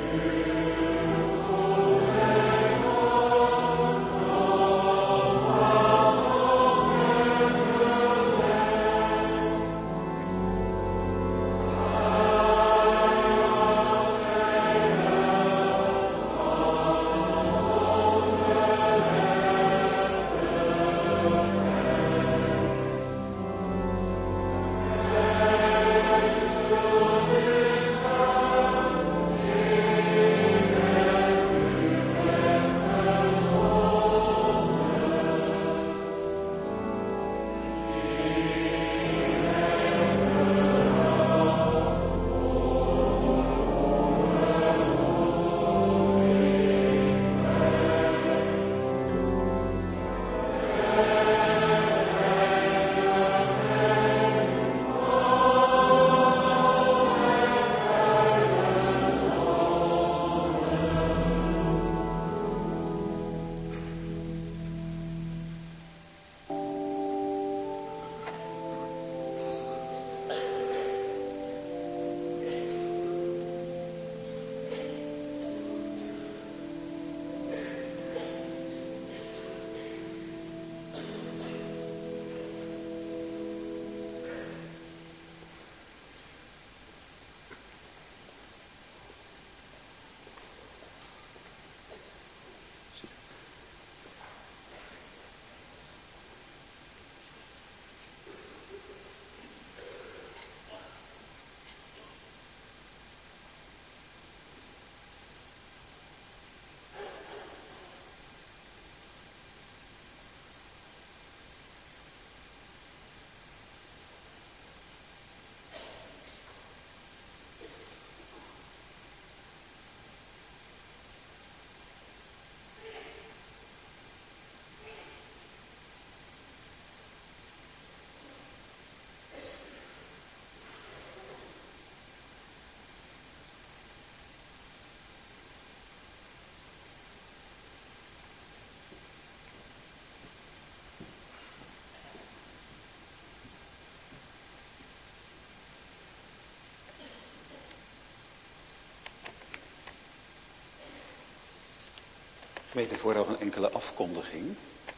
Gemeente, vooraf een enkele afkondiging.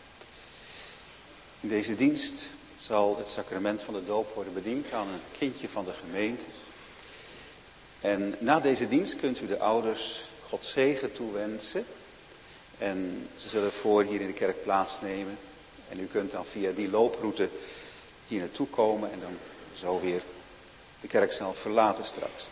In deze dienst zal het sacrament van de doop worden bediend aan een kindje van de gemeente. En na deze dienst kunt u de ouders Gods zegen toewensen. En ze zullen voor hier in de kerk plaatsnemen. En u kunt dan via die looproute hier naartoe komen en dan zo weer de kerk zelf verlaten straks.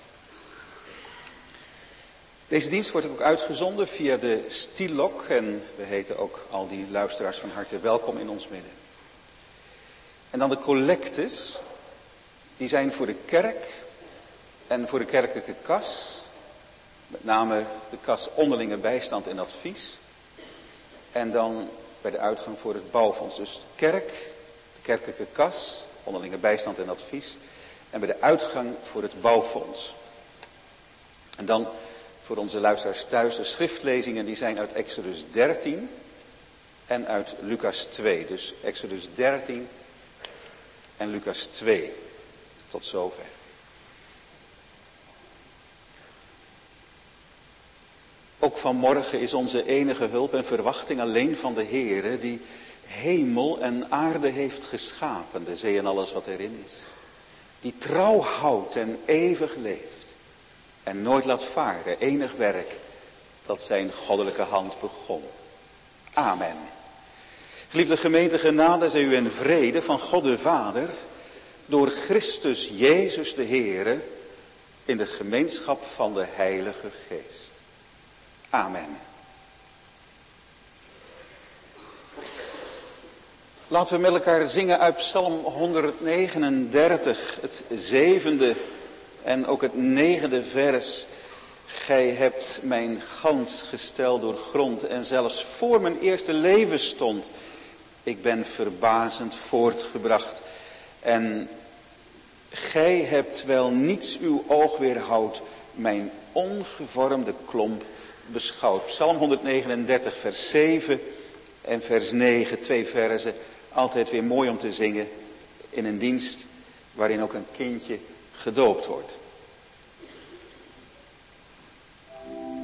Deze dienst wordt ook uitgezonden via de Stilok en we heten ook al die luisteraars van harte welkom in ons midden. En dan de collectes, die zijn voor de kerk en voor de kerkelijke kas, met name de kas onderlinge bijstand en advies. En dan bij de uitgang voor het bouwfonds, dus kerk, de kerkelijke kas, onderlinge bijstand en advies. En bij de uitgang voor het bouwfonds. En dan voor onze luisteraars thuis, de schriftlezingen die zijn uit Exodus 13 en uit Lucas 2. Dus Exodus 13 en Lucas 2. Tot zover. Ook vanmorgen is onze enige hulp en verwachting alleen van de Heere, die hemel en aarde heeft geschapen, de zee en alles wat erin is. Die trouw houdt en eeuwig leeft. En nooit laat varen, enig werk dat zijn goddelijke hand begon. Amen. Geliefde gemeente, genade zij u en vrede van God de Vader, door Christus Jezus de Heere, in de gemeenschap van de Heilige Geest. Amen. Laten we met elkaar zingen uit Psalm 139, het 7e en ook het 9e vers. Gij hebt mijn gans gesteld door grond en zelfs voor mijn eerste leven stond. Ik ben verbazend voortgebracht. En gij hebt wel niets uw oog weerhoudt, mijn ongevormde klomp beschouwd. Psalm 139 vers 7 en vers 9, 2 verzen. Altijd weer mooi om te zingen in een dienst waarin ook een kindje gedoopt wordt.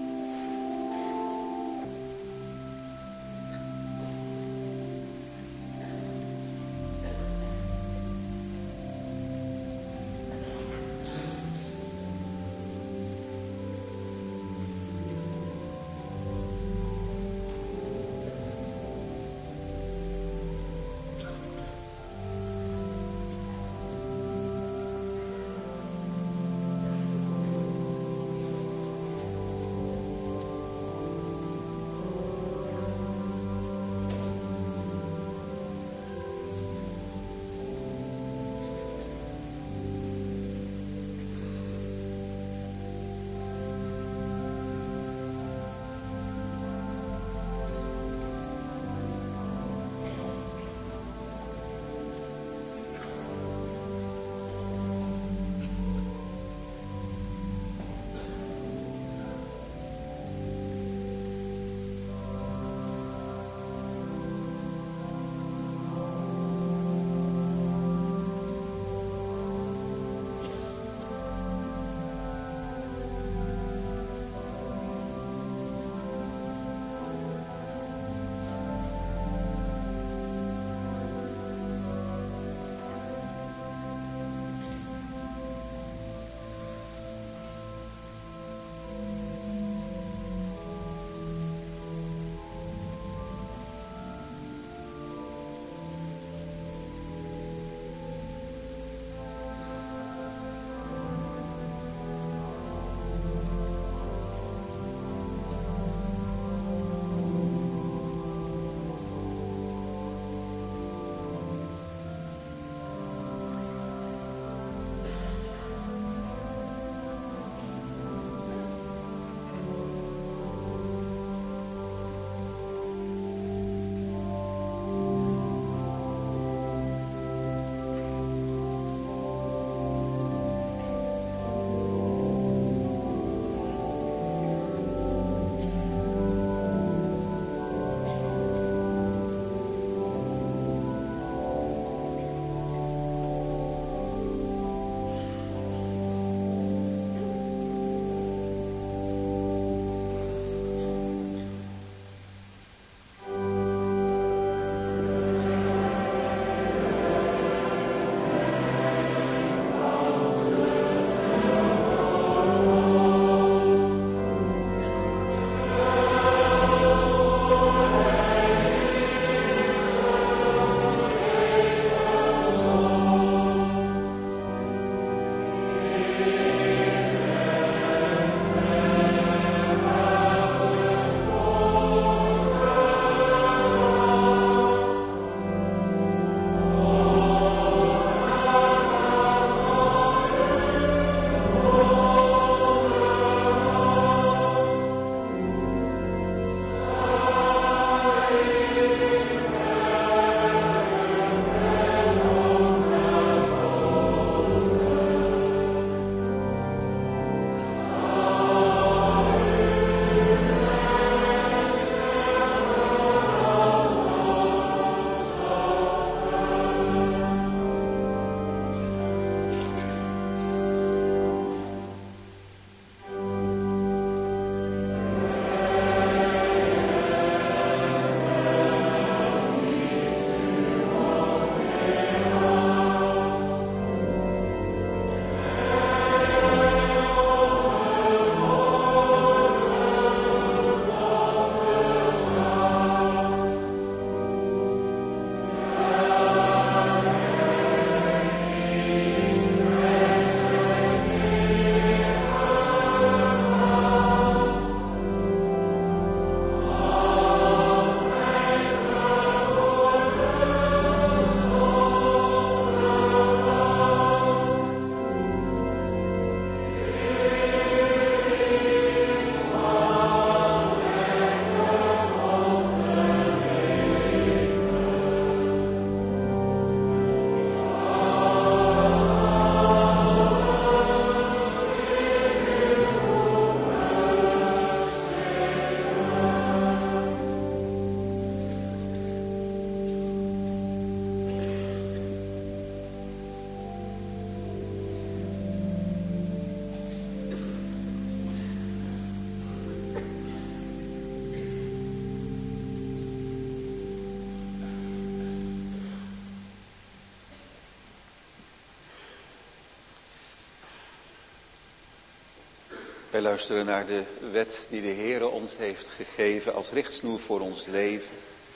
Wij luisteren naar de wet die de Heere ons heeft gegeven als richtsnoer voor ons leven.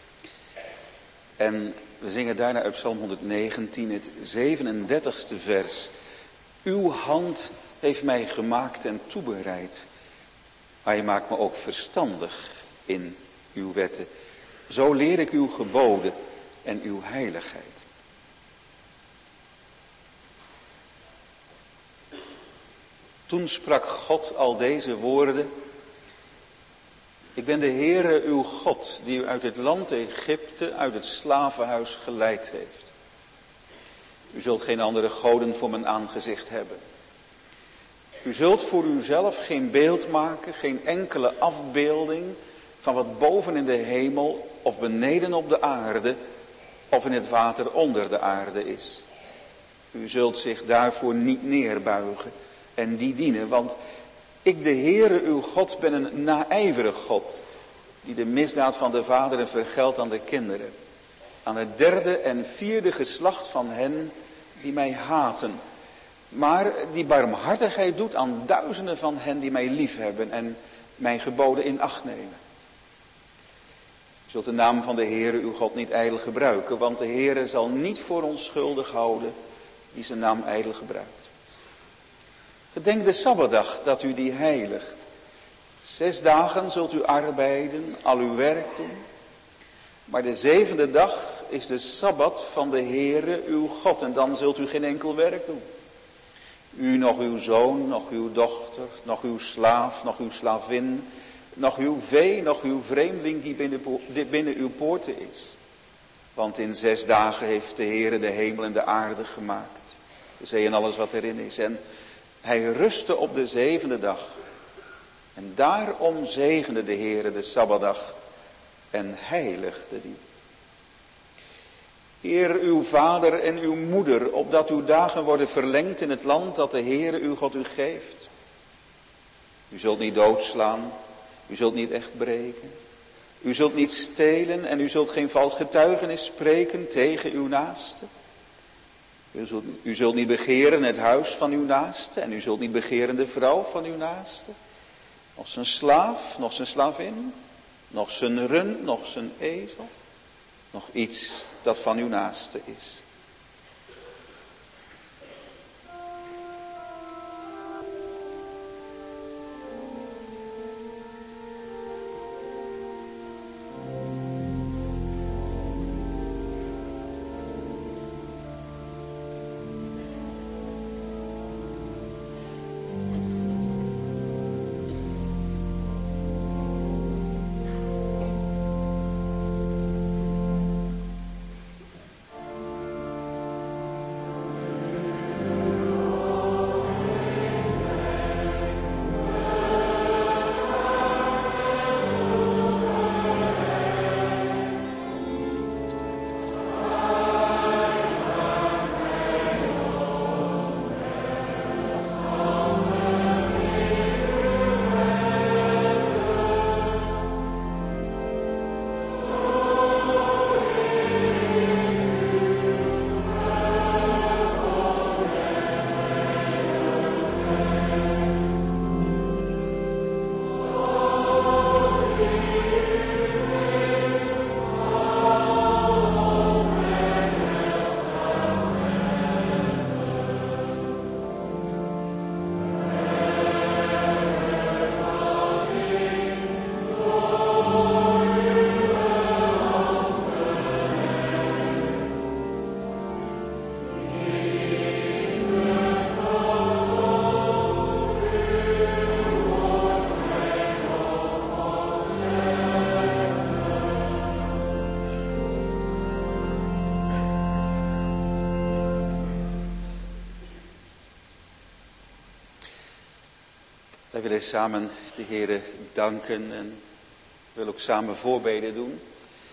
En we zingen daarna uit Psalm 119 het 37e vers. Uw hand heeft mij gemaakt en toebereid. Maar je maakt me ook verstandig in uw wetten. Zo leer ik uw geboden en uw heiligheid. Toen sprak God al deze woorden. Ik ben de Heere uw God, die u uit het land Egypte, uit het slavenhuis geleid heeft. U zult geen andere goden voor mijn aangezicht hebben. U zult voor uzelf geen beeld maken, geen enkele afbeelding van wat boven in de hemel of beneden op de aarde of in het water onder de aarde is. U zult zich daarvoor niet neerbuigen en die dienen, want ik de Heere uw God ben een naijverig God, die de misdaad van de vaderen vergeldt aan de kinderen, aan het derde en vierde geslacht van hen die mij haten, maar die barmhartigheid doet aan duizenden van hen die mij liefhebben en mijn geboden in acht nemen. U zult de naam van de Heere uw God niet ijdel gebruiken, want de Heere zal niet voor onschuldig houden die zijn naam ijdel gebruikt. Gedenk de Sabbatdag dat u die heiligt. 6 dagen zult u arbeiden, al uw werk doen. Maar de 7e dag is de Sabbat van de Heere uw God. En dan zult u geen enkel werk doen. U, nog uw zoon, nog uw dochter, nog uw slaaf, nog uw slavin, nog uw vee, nog uw vreemdeling die binnen uw poorten is. Want in 6 dagen heeft de Heere de hemel en de aarde gemaakt. De zee en alles wat erin is. En hij rustte op de 7e dag. En daarom zegende de Heere de Sabbatdag en heiligde die. Eer uw vader en uw moeder, opdat uw dagen worden verlengd in het land dat de Heere uw God u geeft. U zult niet doodslaan, u zult niet echt breken. U zult niet stelen en u zult geen vals getuigenis spreken tegen uw naaste. U zult niet begeren het huis van uw naaste en u zult niet begeren de vrouw van uw naaste. Nog zijn slaaf, nog zijn slavin, nog zijn rund, nog zijn ezel. Nog iets dat van uw naaste is. Wij willen samen de Heere danken en willen ook samen voorbeden doen.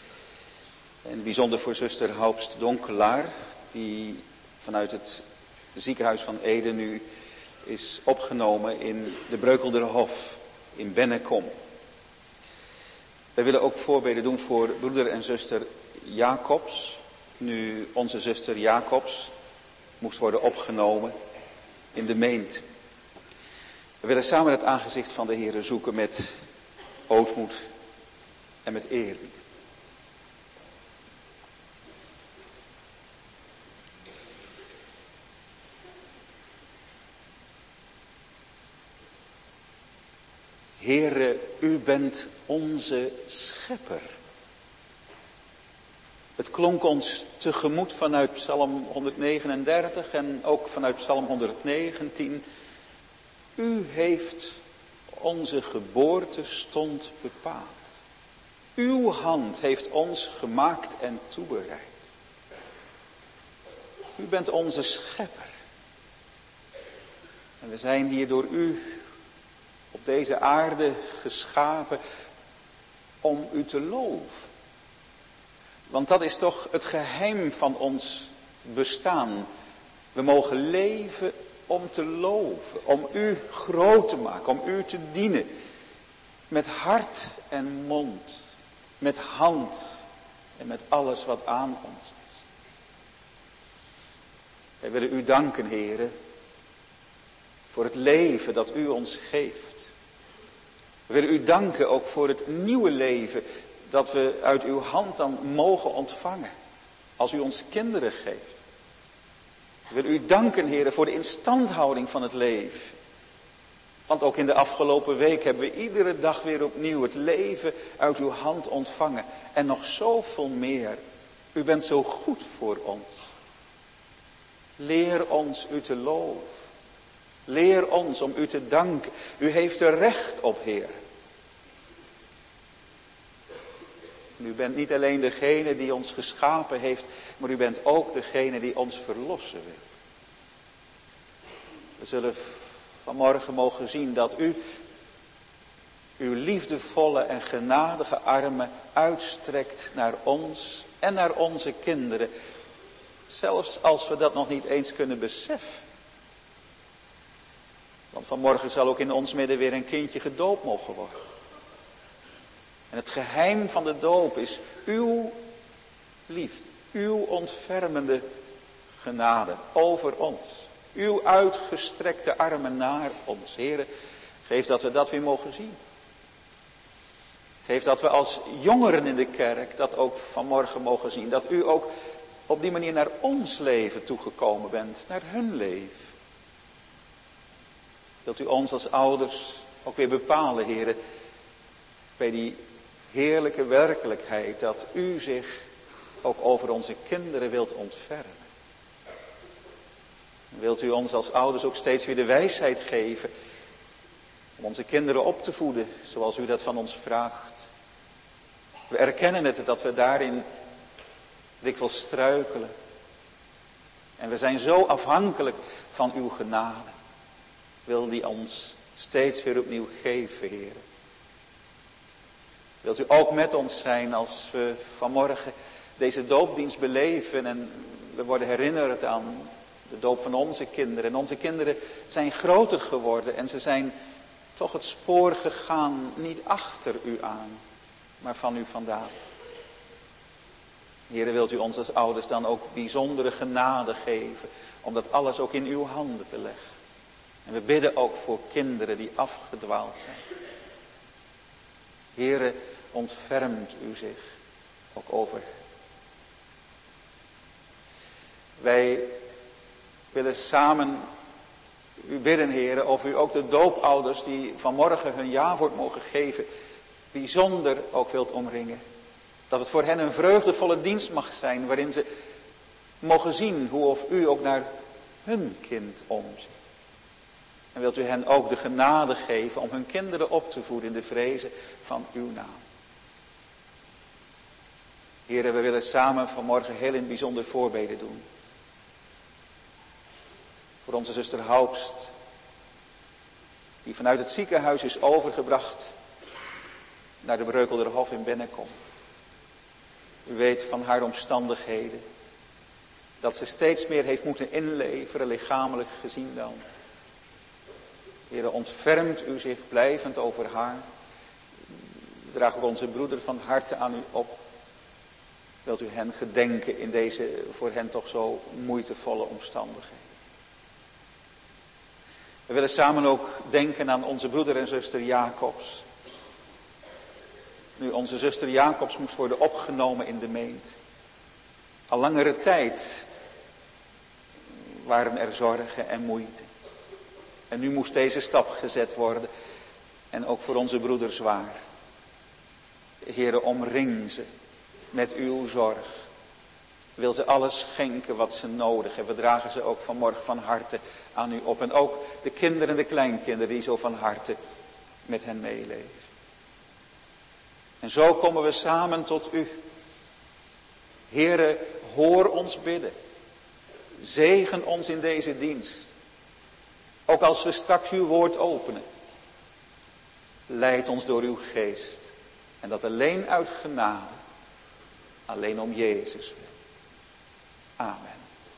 En bijzonder voor zuster Haupst Donkelaar, die vanuit het ziekenhuis van Ede nu is opgenomen in de Breukelderhof in Bennekom. Wij willen ook voorbeden doen voor broeder en zuster Jacobs. Nu onze zuster Jacobs moest worden opgenomen in de meent. We willen samen het aangezicht van de Heere zoeken met ootmoed en met eerbied. Heere, u bent onze schepper. Het klonk ons tegemoet vanuit Psalm 139 en ook vanuit Psalm 119. U heeft onze geboortestond bepaald. Uw hand heeft ons gemaakt en toebereid. U bent onze schepper. En we zijn hier door u op deze aarde geschapen om u te loven. Want dat is toch het geheim van ons bestaan. We mogen leven om te loven, om u groot te maken, om u te dienen. Met hart en mond, met hand en met alles wat aan ons is. Wij willen u danken, Heere, voor het leven dat u ons geeft. We willen u danken ook voor het nieuwe leven dat we uit uw hand dan mogen ontvangen. Als u ons kinderen geeft. We willen u danken, Heere, voor de instandhouding van het leven. Want ook in de afgelopen week hebben we iedere dag weer opnieuw het leven uit uw hand ontvangen. En nog zoveel meer. U bent zo goed voor ons. Leer ons u te loven. Leer ons om u te danken. U heeft er recht op, Heer. U bent niet alleen degene die ons geschapen heeft, maar u bent ook degene die ons verlossen wil. We zullen vanmorgen mogen zien dat u uw liefdevolle en genadige armen uitstrekt naar ons en naar onze kinderen. Zelfs als we dat nog niet eens kunnen beseffen. Want vanmorgen zal ook in ons midden weer een kindje gedoopt mogen worden. En het geheim van de doop is uw liefde, uw ontfermende genade over ons. Uw uitgestrekte armen naar ons. Heere, geef dat we dat weer mogen zien. Geef dat we als jongeren in de kerk dat ook vanmorgen mogen zien. Dat u ook op die manier naar ons leven toegekomen bent, naar hun leven. Wilt u ons als ouders ook weer bepalen, Heere, bij die heerlijke werkelijkheid dat u zich ook over onze kinderen wilt ontfermen. Wilt u ons als ouders ook steeds weer de wijsheid geven om onze kinderen op te voeden zoals u dat van ons vraagt. We erkennen het dat we daarin dikwijls struikelen. En we zijn zo afhankelijk van uw genade. Wil die ons steeds weer opnieuw geven, Heer. Wilt u ook met ons zijn als we vanmorgen deze doopdienst beleven en we worden herinnerd aan de doop van onze kinderen. En onze kinderen zijn groter geworden en ze zijn toch het spoor gegaan, niet achter u aan, maar van u vandaan. Heere, wilt u ons als ouders dan ook bijzondere genade geven om dat alles ook in uw handen te leggen. En we bidden ook voor kinderen die afgedwaald zijn. Heere, ontfermt u zich ook over. Wij willen samen u bidden, Heere, of u ook de doopouders die vanmorgen hun jawoord mogen geven, bijzonder ook wilt omringen. Dat het voor hen een vreugdevolle dienst mag zijn, waarin ze mogen zien hoe of u ook naar hun kind omziet. En wilt u hen ook de genade geven om hun kinderen op te voeden in de vrezen van uw naam. Heere, we willen samen vanmorgen heel in het bijzonder voorbeden doen. Voor onze zuster Haupst, die vanuit het ziekenhuis is overgebracht naar de Breukelderhof in Bennekom. U weet van haar omstandigheden, dat ze steeds meer heeft moeten inleveren, lichamelijk gezien dan. Heere, ontfermt u zich blijvend over haar. Draag ook onze broeder van harte aan u op. Wilt u hen gedenken in deze voor hen toch zo moeitevolle omstandigheden. We willen samen ook denken aan onze broeder en zuster Jacobs. Nu onze zuster Jacobs moest worden opgenomen in de meent. Al langere tijd waren er zorgen en moeite. En nu moest deze stap gezet worden. En ook voor onze broeder zwaar. Heere, omring ze met uw zorg. Wil ze alles schenken wat ze nodig hebben. We dragen ze ook vanmorgen van harte aan u op. En ook de kinderen en de kleinkinderen die zo van harte met hen meeleven. En zo komen we samen tot u. Heere, hoor ons bidden. Zegen ons in deze dienst. Ook als we straks uw woord openen. Leid ons door uw geest. En dat alleen uit genade. Alleen om Jezus wil. Amen.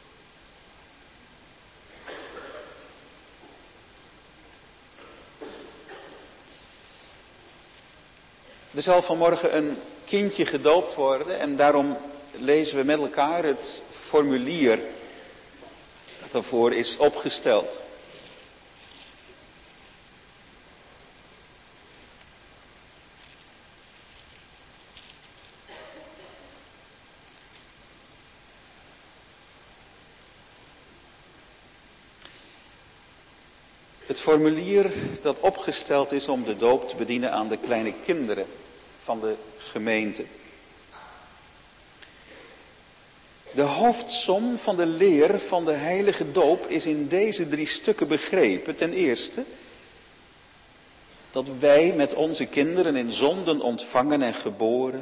Er zal vanmorgen een kindje gedoopt worden en daarom lezen we met elkaar het formulier dat daarvoor is opgesteld. Het formulier dat opgesteld is om de doop te bedienen aan de kleine kinderen van de gemeente. De hoofdsom van de leer van de heilige doop is in deze 3 stukken begrepen. Ten eerste, dat wij met onze kinderen in zonden ontvangen en geboren.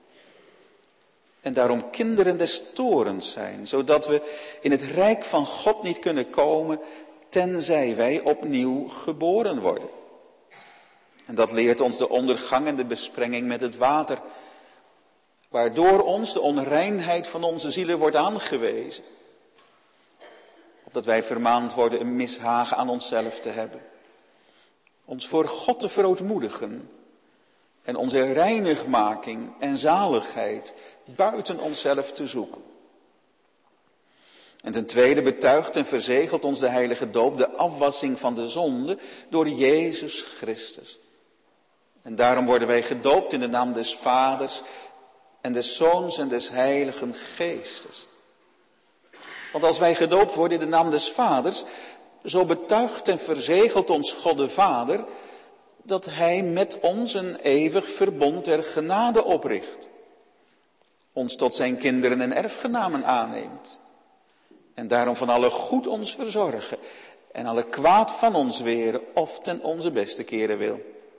En daarom kinderen des torens zijn, zodat we in het rijk van God niet kunnen komen, tenzij wij opnieuw geboren worden. En dat leert ons de ondergangende besprenging met het water, waardoor ons de onreinheid van onze zielen wordt aangewezen. Opdat wij vermaand worden een mishagen aan onszelf te hebben. Ons voor God te verootmoedigen en onze reinigmaking en zaligheid buiten onszelf te zoeken. En ten tweede betuigt en verzegelt ons de heilige doop de afwassing van de zonde door Jezus Christus. En daarom worden wij gedoopt in de naam des Vaders en des Zoons en des Heiligen Geestes. Want als wij gedoopt worden in de naam des Vaders, zo betuigt en verzegelt ons God de Vader dat Hij met ons een eeuwig verbond der genade opricht. Ons tot zijn kinderen en erfgenamen aanneemt. En daarom van alle goed ons verzorgen en alle kwaad van ons weren of ten onze beste keren wil.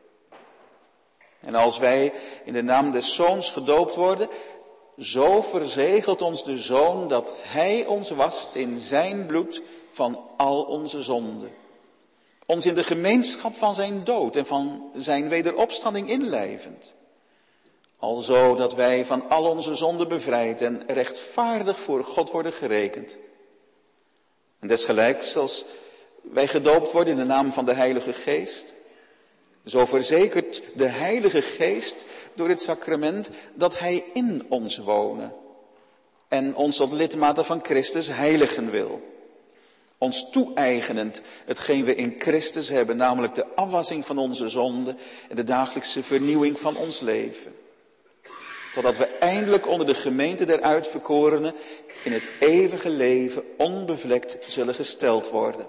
En als wij in de naam des Zoons gedoopt worden, zo verzegelt ons de Zoon dat Hij ons wast in zijn bloed van al onze zonden. Ons in de gemeenschap van zijn dood en van zijn wederopstanding inlijvend. Alzo dat wij van al onze zonden bevrijd en rechtvaardig voor God worden gerekend. En desgelijks als wij gedoopt worden in de naam van de Heilige Geest, zo verzekert de Heilige Geest door het sacrament dat Hij in ons wonen en ons tot lidmaten van Christus heiligen wil. Ons toe-eigenend hetgeen we in Christus hebben, namelijk de afwassing van onze zonden en de dagelijkse vernieuwing van ons leven. Totdat we eindelijk onder de gemeente der uitverkorenen in het eeuwige leven onbevlekt zullen gesteld worden.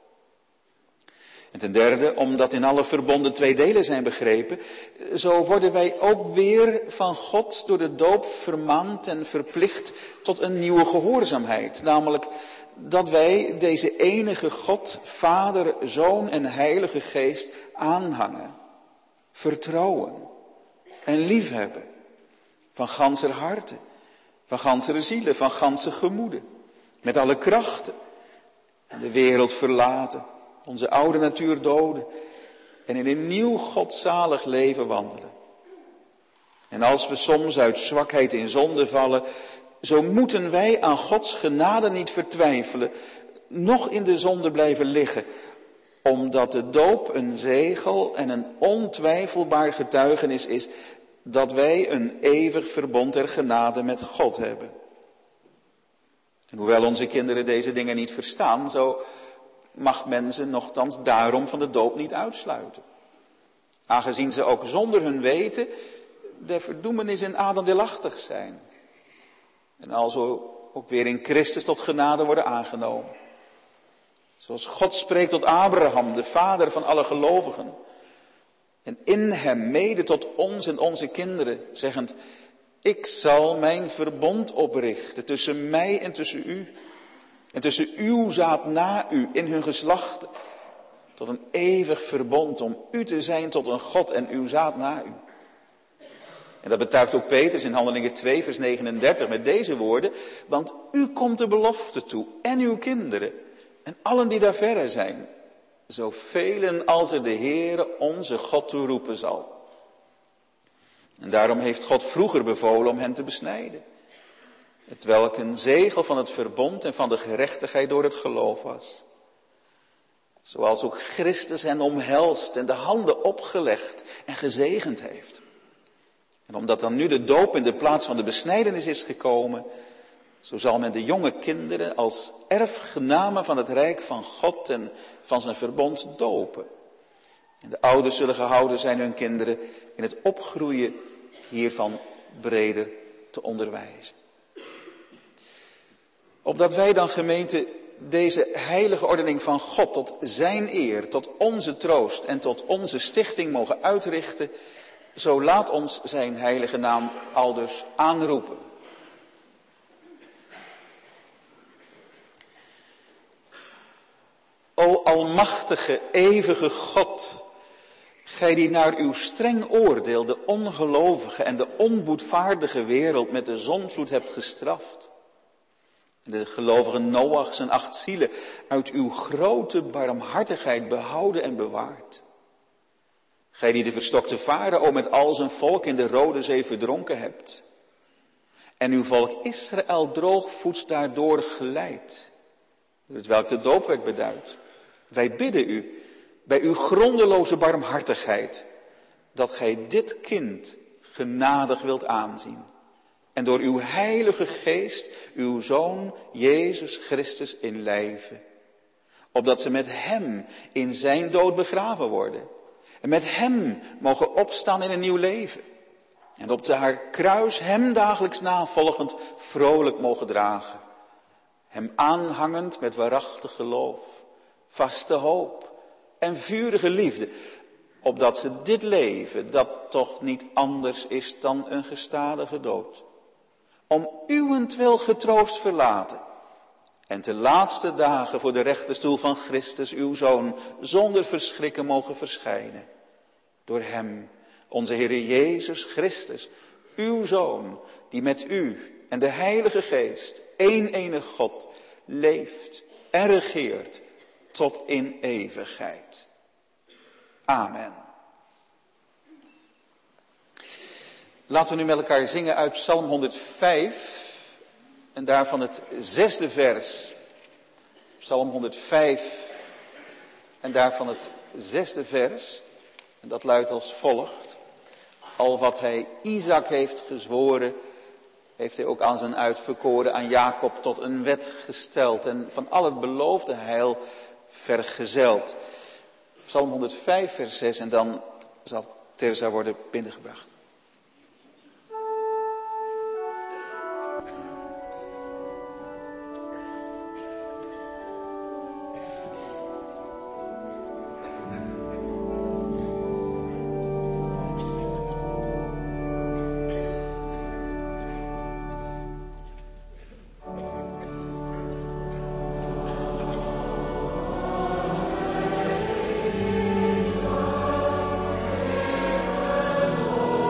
En ten derde, omdat in alle verbonden 2 delen zijn begrepen, zo worden wij ook weer van God door de doop vermaand en verplicht tot een nieuwe gehoorzaamheid. Namelijk dat wij deze enige God, Vader, Zoon en Heilige Geest aanhangen, vertrouwen en liefhebben. Van ganser harte, van ganser zielen, van ganse gemoeden, met alle krachten. En de wereld verlaten, onze oude natuur doden en in een nieuw godzalig leven wandelen. En als we soms uit zwakheid in zonde vallen, zo moeten wij aan Gods genade niet vertwijfelen, noch in de zonde blijven liggen, omdat de doop een zegel en een ontwijfelbaar getuigenis is dat wij een eeuwig verbond der genade met God hebben. En hoewel onze kinderen deze dingen niet verstaan, zo mag men ze nochtans daarom van de doop niet uitsluiten. Aangezien ze ook zonder hun weten der verdoemenis en Adam deelachtig zijn. En alzo ook weer in Christus tot genade worden aangenomen. Zoals God spreekt tot Abraham, de vader van alle gelovigen. En in hem mede tot ons en onze kinderen, zeggend: ik zal mijn verbond oprichten tussen mij en tussen u. En tussen uw zaad na u in hun geslachten. Tot een eeuwig verbond om u te zijn tot een God en uw zaad na u. En dat betuigt ook Petrus in Handelingen 2 vers 39 met deze woorden. Want u komt de belofte toe en uw kinderen en allen die daar verre zijn. Zoveel als er de Heere onze God toe roepen zal. En daarom heeft God vroeger bevolen om hen te besnijden. Hetwelk een zegel van het verbond en van de gerechtigheid door het geloof was. Zoals ook Christus hen omhelst en de handen opgelegd en gezegend heeft. En omdat dan nu de doop in de plaats van de besnijdenis is gekomen, zo zal men de jonge kinderen als erfgenamen van het rijk van God en van zijn verbond dopen. En de ouders zullen gehouden zijn hun kinderen in het opgroeien hiervan breder te onderwijzen. Opdat wij dan, gemeente, deze heilige ordening van God tot zijn eer, tot onze troost en tot onze stichting mogen uitrichten, zo laat ons zijn heilige naam aldus aanroepen. O almachtige, eeuwige God, gij die naar uw streng oordeel de ongelovige en de onboedvaardige wereld met de zondvloed hebt gestraft. En de gelovige Noach zijn 8 zielen uit uw grote barmhartigheid behouden en bewaard. Gij die de verstokte Farao met al zijn volk in de Rode Zee verdronken hebt. En uw volk Israël droogvoets daardoor geleid. Door het welk de doop werd beduid. Wij bidden u, bij uw grondeloze barmhartigheid, dat gij dit kind genadig wilt aanzien. En door uw heilige geest, uw Zoon Jezus Christus in lijve. Opdat ze met hem in zijn dood begraven worden. En met hem mogen opstaan in een nieuw leven. En op haar kruis hem dagelijks navolgend vrolijk mogen dragen. Hem aanhangend met waarachtig geloof, vaste hoop en vurige liefde. Opdat ze dit leven, dat toch niet anders is dan een gestadige dood, om uwentwil getroost verlaten. En te laatste dagen voor de rechterstoel van Christus, uw Zoon, zonder verschrikken mogen verschijnen. Door hem, onze Heere Jezus Christus, uw Zoon, die met u en de Heilige Geest, één enig God, leeft en regeert tot in eeuwigheid. Amen. Laten we nu met elkaar zingen uit Psalm 105 en daarvan het 6e vers. Psalm 105 en daarvan het 6e vers. En dat luidt als volgt. Al wat hij Isaac heeft gezworen, heeft hij ook aan zijn uitverkoren, aan Jacob tot een wet gesteld. En van al het beloofde heil vergezeld. Psalm 105 vers 6 en dan zal Terza worden binnengebracht. Oh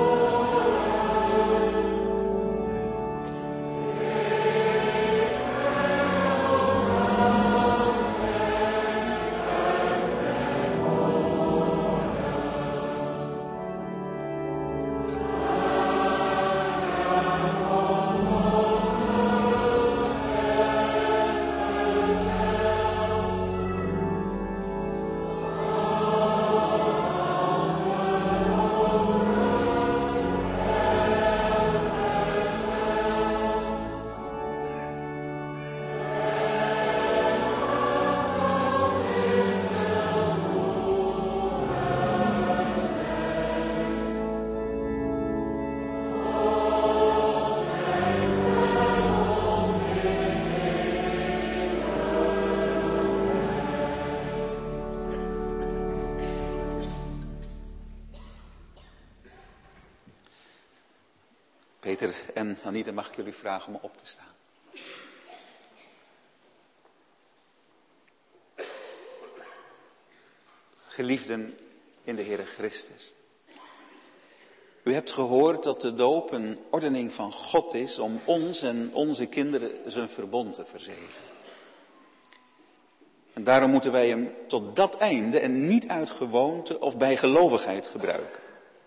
Pieter en Anita, mag ik jullie vragen om op te staan. Geliefden in de Heere Christus. U hebt gehoord dat de doop een ordening van God is om ons en onze kinderen zijn verbond te verzegelen. En daarom moeten wij hem tot dat einde en niet uit gewoonte of bijgelovigheid gebruiken.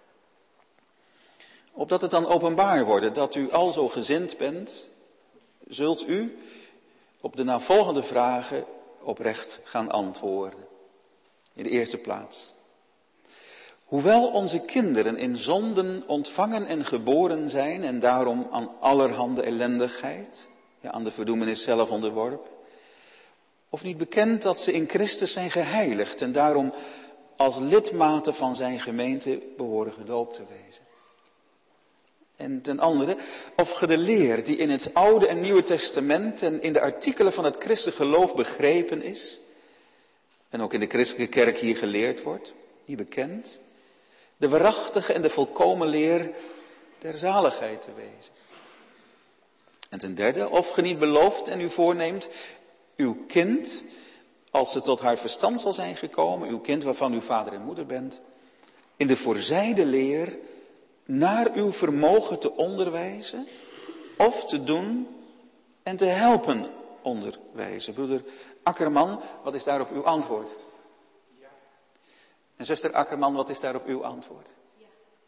Opdat het dan openbaar wordt dat u al zo gezind bent, zult u op de navolgende vragen oprecht gaan antwoorden. In de eerste plaats. Hoewel onze kinderen in zonden ontvangen en geboren zijn en daarom aan allerhande ellendigheid, aan de verdoemenis zelf onderworpen, of niet bekend dat ze in Christus zijn geheiligd en daarom als lidmaten van zijn gemeente behoren gedoopt te wezen. En ten andere, of ge de leer die in het Oude en Nieuwe Testament en in de artikelen van het christelijk geloof begrepen is, en ook in de christelijke kerk hier geleerd wordt, die bekend, de waarachtige en de volkomen leer der zaligheid te wezen. En ten derde, of ge niet belooft en u voorneemt uw kind, als ze tot haar verstand zal zijn gekomen, uw kind waarvan u vader en moeder bent, in de voorzijde leer naar uw vermogen te onderwijzen of te doen en te helpen onderwijzen. Broeder Akkerman, wat is daarop uw antwoord? Ja. En zuster Akkerman, wat is daarop uw antwoord? Ja.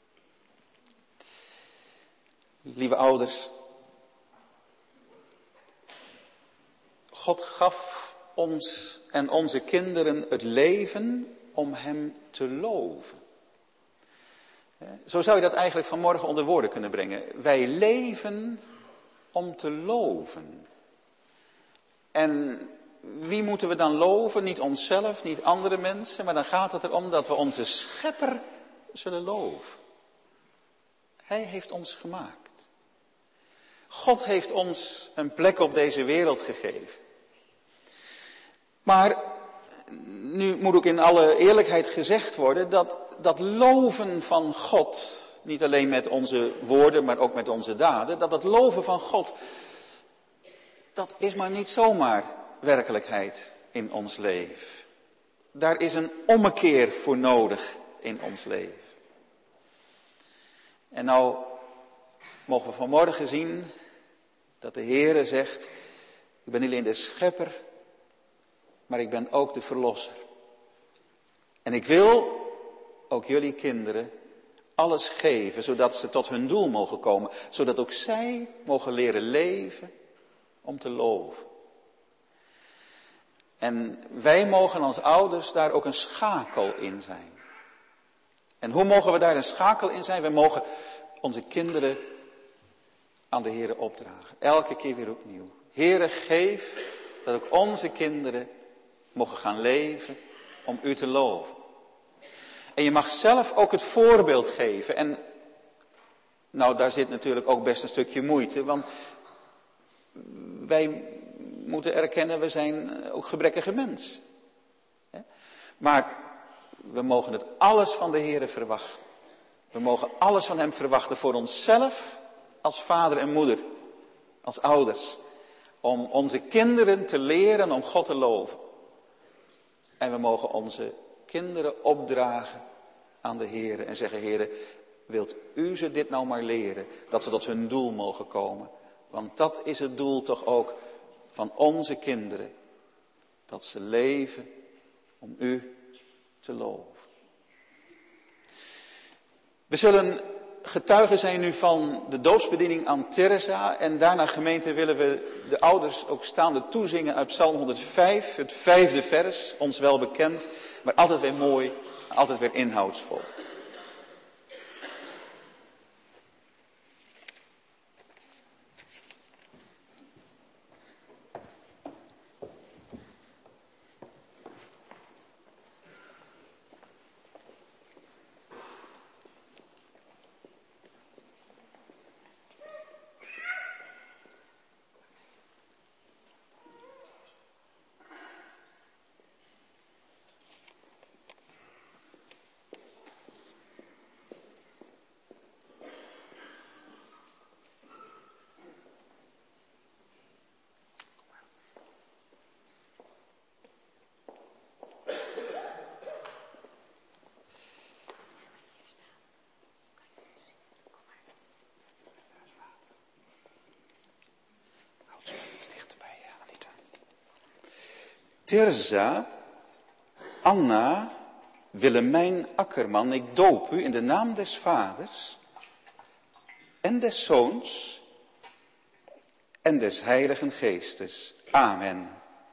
Lieve ouders, God gaf ons en onze kinderen het leven om hem te loven. Zo zou je dat eigenlijk vanmorgen onder woorden kunnen brengen. Wij leven om te loven. En wie moeten we dan loven? Niet onszelf, niet andere mensen, maar dan gaat het erom dat we onze schepper zullen loven. Hij heeft ons gemaakt. God heeft ons een plek op deze wereld gegeven. Maar nu moet ook in alle eerlijkheid gezegd worden dat loven van God, niet alleen met onze woorden, maar ook met onze daden, dat loven van God, dat is maar niet zomaar werkelijkheid in ons leven. Daar is een ommekeer voor nodig in ons leven. En nou mogen we vanmorgen zien dat de Heere zegt, ik ben niet alleen de schepper, maar ik ben ook de verlosser. En ik wil ook jullie kinderen alles geven, zodat ze tot hun doel mogen komen. Zodat ook zij mogen leren leven om te loven. En wij mogen als ouders daar ook een schakel in zijn. En hoe mogen we daar een schakel in zijn? We mogen onze kinderen aan de Heere opdragen. Elke keer weer opnieuw. Heere, geef dat ook onze kinderen mogen gaan leven om u te loven. En je mag zelf ook het voorbeeld geven. En nou, daar zit natuurlijk ook best een stukje moeite. Want wij moeten erkennen, we zijn ook gebrekkige mensen. Maar we mogen het alles van de Heere verwachten. We mogen alles van hem verwachten voor onszelf, als vader en moeder, als ouders. Om onze kinderen te leren om God te loven. En we mogen onze kinderen opdragen aan de Heere en zeggen, Heere, wilt u ze dit nou maar leren, dat ze tot hun doel mogen komen. Want dat is het doel toch ook van onze kinderen, dat ze leven om u te loven. We zullen getuigen zijn nu van de doopsbediening aan Teresa en daarna gemeente willen we de ouders ook staande toezingen uit Psalm 105, het 5e vers, ons wel bekend, maar altijd weer mooi, altijd weer inhoudsvol. Tirza, Anna, Willemijn Akkerman, ik doop u in de naam des Vaders en des Zoons en des Heiligen Geestes. Amen.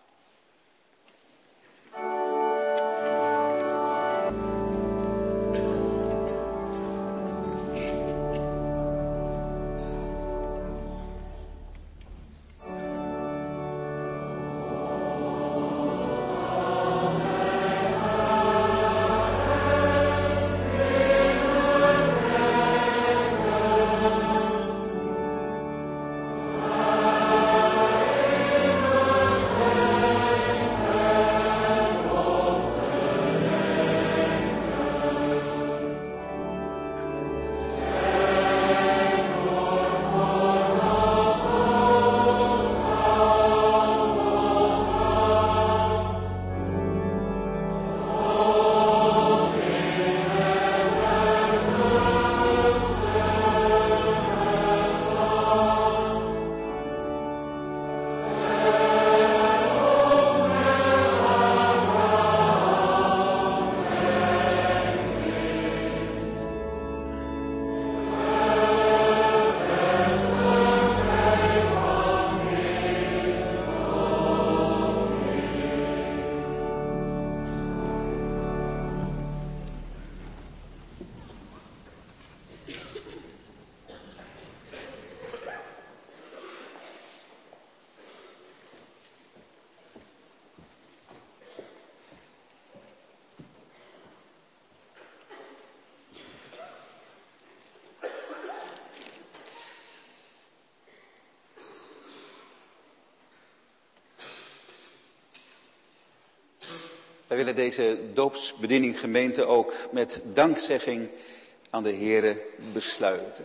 Wij willen deze doopsbediening gemeente ook met dankzegging aan de Heere besluiten.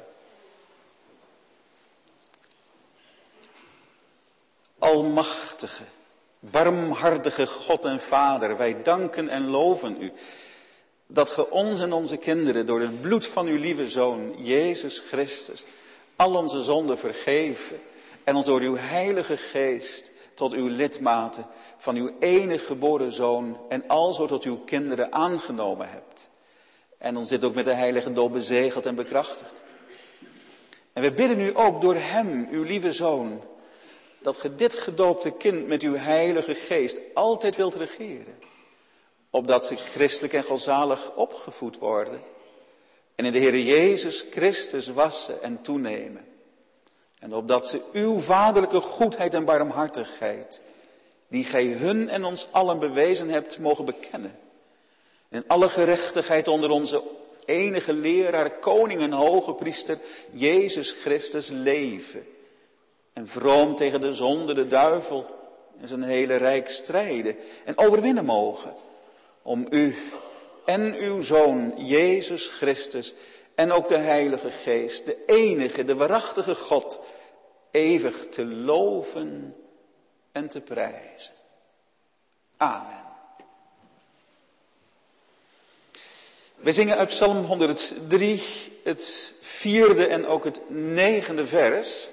Almachtige, barmhartige God en Vader, wij danken en loven u dat ge ons en onze kinderen door het bloed van uw lieve Zoon, Jezus Christus, al onze zonden vergeven en ons door uw Heilige Geest tot uw lidmaten van uw enige geboren Zoon en alzo tot uw kinderen aangenomen hebt. En ons dit ook met de heilige doop bezegeld en bekrachtigd. En we bidden u ook door hem, uw lieve Zoon, dat ge dit gedoopte kind met uw Heilige Geest altijd wilt regeren. Opdat ze christelijk en godzalig opgevoed worden. En in de Heere Jezus Christus wassen en toenemen. En opdat ze uw vaderlijke goedheid en barmhartigheid, die gij hun en ons allen bewezen hebt, mogen bekennen. En in alle gerechtigheid onder onze enige leraar, koning en hoge priester, Jezus Christus, leven. En vroom tegen de zonde, de duivel en zijn hele rijk strijden. En overwinnen mogen. Om u en uw Zoon, Jezus Christus, en ook de Heilige Geest, de enige, de waarachtige God, eeuwig te loven en te prijzen. Amen. Wij zingen uit Psalm 103 het 4e en ook het 9e vers.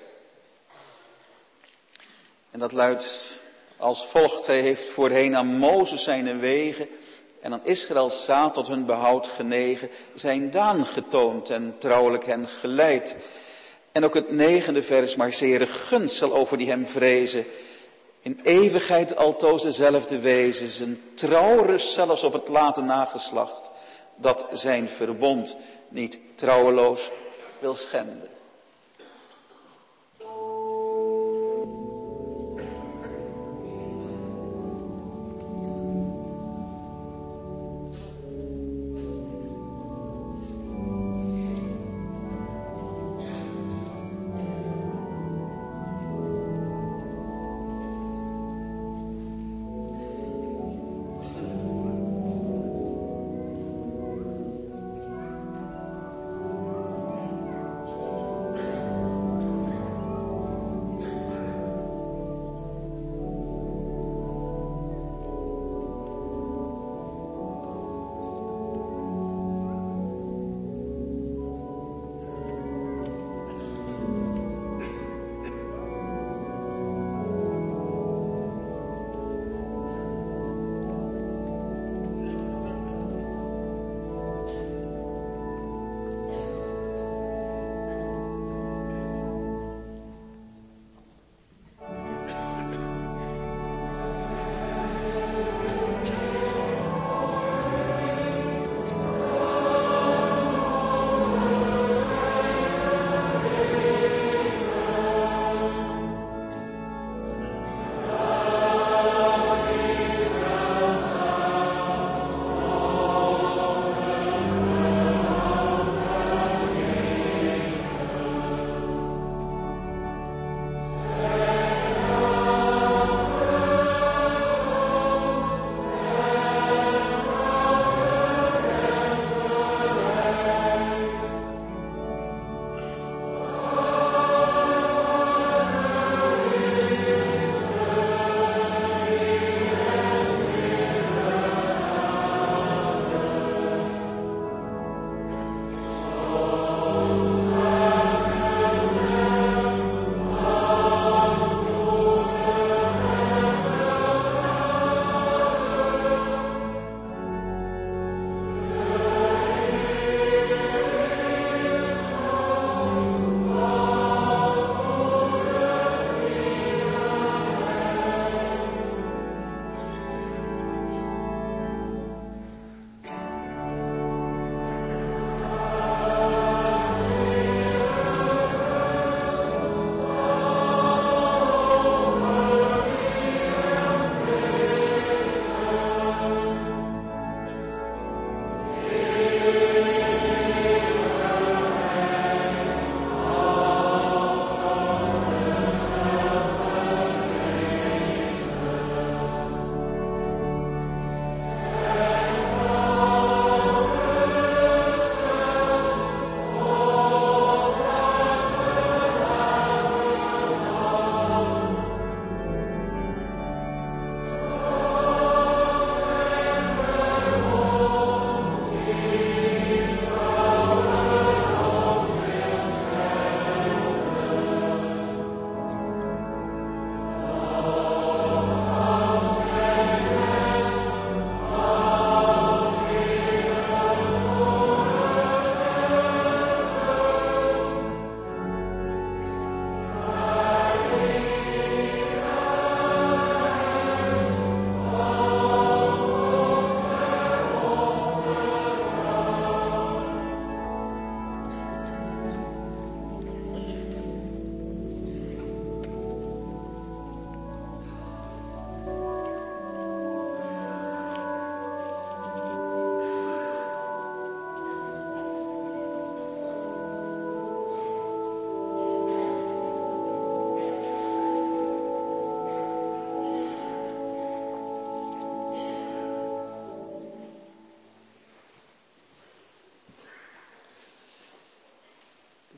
En dat luidt als volgt: Hij heeft voorheen aan Mozes zijn wegen en aan Israëls zaad tot hun behoud genegen, zijn daan getoond en trouwelijk hen geleid. En ook het 9e vers: maar zere gunst zal over die hem vrezen, in eeuwigheid altoos dezelfde wezen, zijn trouwrust zelfs op het late nageslacht, dat zijn verbond niet trouweloos wil schenden.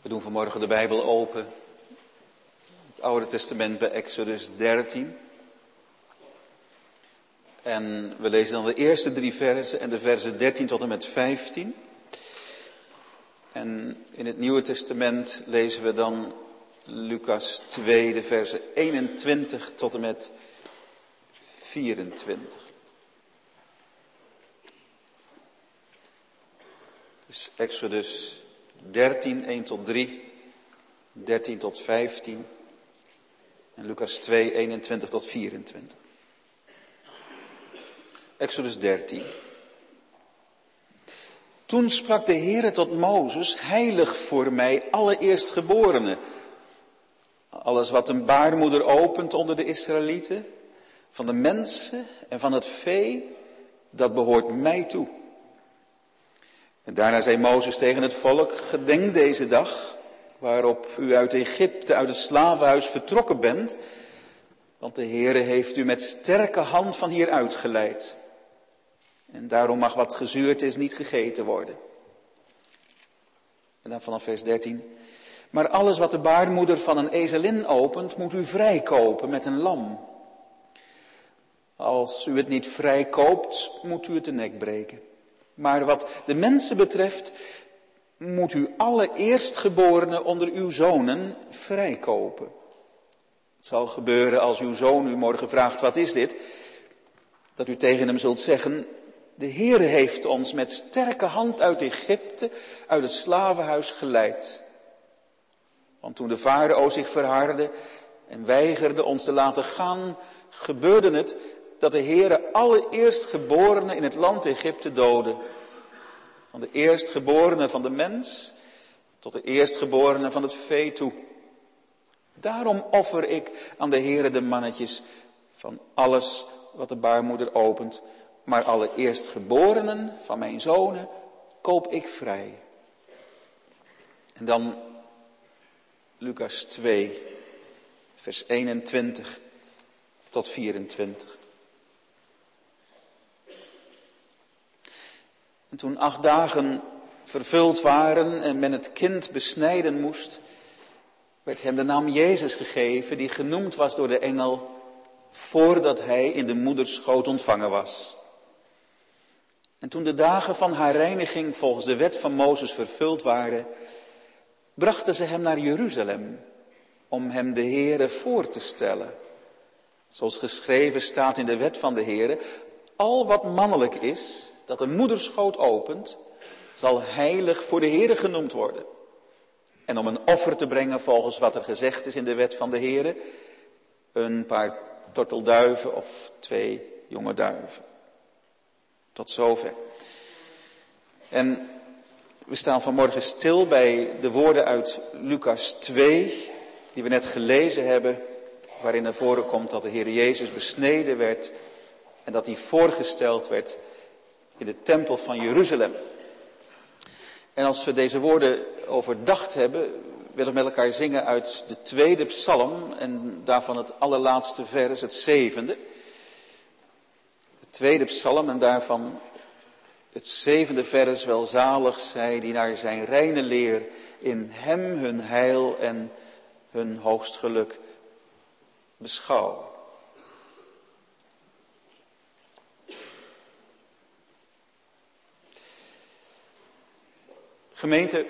We doen vanmorgen de Bijbel open. Het Oude Testament bij Exodus 13. En we lezen dan de eerste 3 versen en de versen 13 tot en met 15. En in het Nieuwe Testament lezen we dan Lucas 2, de versen 21 tot en met 24. Dus Exodus 13, 1 tot 3, 13 tot 15 en Lucas 2, 21 tot 24. Exodus 13. Toen sprak de Heere tot Mozes, heilig voor mij alle eerstgeborenen. Alles wat een baarmoeder opent onder de Israëlieten, van de mensen en van het vee, dat behoort mij toe. En daarna zei Mozes tegen het volk, gedenk deze dag, waarop u uit Egypte, uit het slavenhuis vertrokken bent, want de Heere heeft u met sterke hand van hier uitgeleid. En daarom mag wat gezuurd is niet gegeten worden. En dan vanaf vers 13. Maar alles wat de baarmoeder van een ezelin opent, moet u vrijkopen met een lam. Als u het niet vrijkoopt, moet u het de nek breken. Maar wat de mensen betreft, moet u alle eerstgeborenen onder uw zonen vrijkopen. Het zal gebeuren als uw zoon u morgen vraagt, wat is dit? Dat u tegen hem zult zeggen, de Heere heeft ons met sterke hand uit Egypte, uit het slavenhuis geleid. Want toen de farao zich verhardde en weigerde ons te laten gaan, gebeurde het dat de Heere alle eerstgeborenen in het land Egypte doodde. Van de eerstgeborenen van de mens tot de eerstgeborenen van het vee toe. Daarom offer ik aan de Heere de mannetjes van alles wat de baarmoeder opent. Maar alle eerstgeborenen van mijn zonen koop ik vrij. En dan Lucas 2, vers 21 tot 24. En toen 8 dagen vervuld waren en men het kind besnijden moest, werd hem de naam Jezus gegeven, die genoemd was door de engel, voordat hij in de moederschoot ontvangen was. En toen de dagen van haar reiniging volgens de wet van Mozes vervuld waren, brachten ze hem naar Jeruzalem, om hem de Heere voor te stellen. Zoals geschreven staat in de wet van de Heere, al wat mannelijk is, dat de moederschoot opent, zal heilig voor de Heere genoemd worden. En om een offer te brengen volgens wat er gezegd is in de wet van de Heere, een paar tortelduiven of 2 jonge duiven. Tot zover. En we staan vanmorgen stil bij de woorden uit Lucas 2, die we net gelezen hebben, waarin naar voren komt dat de Heer Jezus besneden werd en dat hij voorgesteld werd in de tempel van Jeruzalem. En als we deze woorden overdacht hebben, willen we met elkaar zingen uit de 2e psalm en daarvan het allerlaatste vers, het 7e. De 2e psalm en daarvan het 7e vers, welzalig zij die naar zijn reine leer in hem hun heil en hun hoogst geluk beschouwen. Gemeente,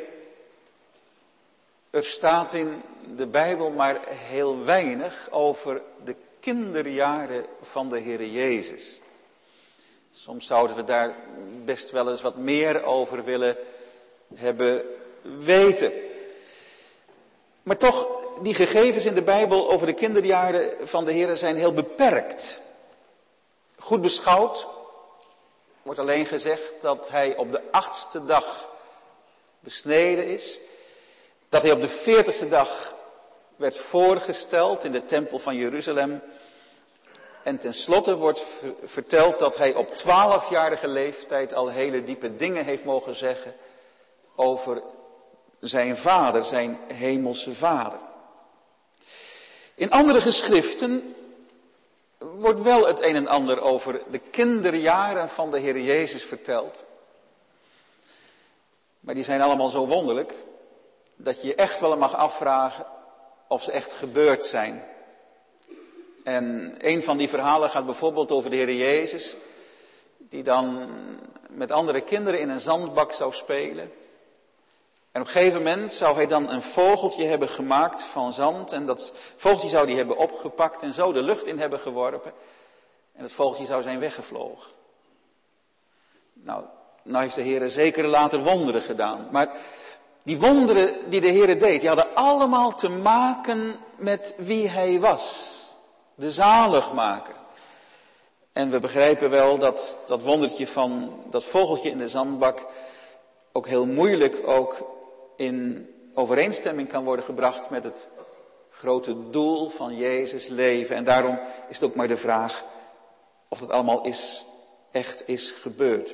er staat in de Bijbel maar heel weinig over de kinderjaren van de Heere Jezus. Soms zouden we daar best wel eens wat meer over willen hebben weten. Maar toch, die gegevens in de Bijbel over de kinderjaren van de Heere zijn heel beperkt. Goed beschouwd wordt alleen gezegd dat hij op de 8e dag besneden is. Dat hij op de 40e dag werd voorgesteld in de tempel van Jeruzalem. En tenslotte wordt verteld dat hij op 12-jarige leeftijd al hele diepe dingen heeft mogen zeggen over zijn vader, zijn hemelse vader. In andere geschriften wordt wel het een en ander over de kinderjaren van de Heer Jezus verteld. Maar die zijn allemaal zo wonderlijk dat je je echt wel mag afvragen of ze echt gebeurd zijn. En een van die verhalen gaat bijvoorbeeld over de Heer Jezus, die dan met andere kinderen in een zandbak zou spelen. En op een gegeven moment zou hij dan een vogeltje hebben gemaakt van zand. En dat vogeltje zou hij hebben opgepakt en zo de lucht in hebben geworpen. En het vogeltje zou zijn weggevlogen. Nou heeft de Heer zeker later wonderen gedaan. Maar die wonderen die de Heer deed, die hadden allemaal te maken met wie hij was. De zaligmaker. En we begrijpen wel dat dat wondertje van dat vogeltje in de zandbak ook heel moeilijk ook in overeenstemming kan worden gebracht met het grote doel van Jezus' leven. En daarom is het ook maar de vraag of het allemaal echt is gebeurd.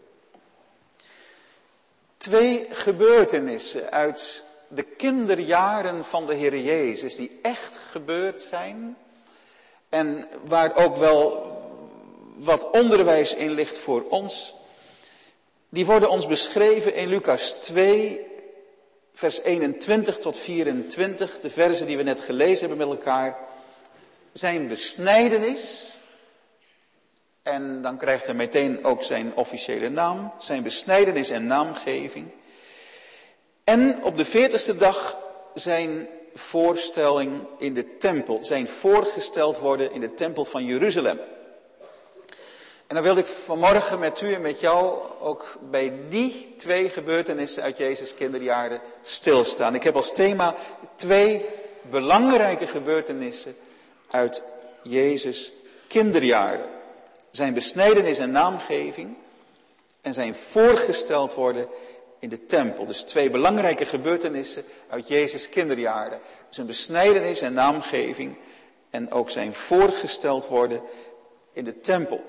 2 gebeurtenissen uit de kinderjaren van de Heer Jezus die echt gebeurd zijn. En waar ook wel wat onderwijs in ligt voor ons. Die worden ons beschreven in Lucas 2, vers 21 tot 24. De verzen die we net gelezen hebben met elkaar. Zijn besnijdenis. En dan krijgt hij meteen ook zijn officiële naam. Zijn besnijdenis en naamgeving. En op de 40ste dag zijn voorstelling in de tempel. Zijn voorgesteld worden in de tempel van Jeruzalem. En dan wilde ik vanmorgen met u en met jou ook bij die 2 gebeurtenissen uit Jezus' kinderjaren stilstaan. Ik heb als thema 2 belangrijke gebeurtenissen uit Jezus' kinderjaren. Zijn besnijdenis en naamgeving en zijn voorgesteld worden in de tempel. Dus 2 belangrijke gebeurtenissen uit Jezus' kinderjaren. Zijn besnijdenis en naamgeving en ook zijn voorgesteld worden in de tempel.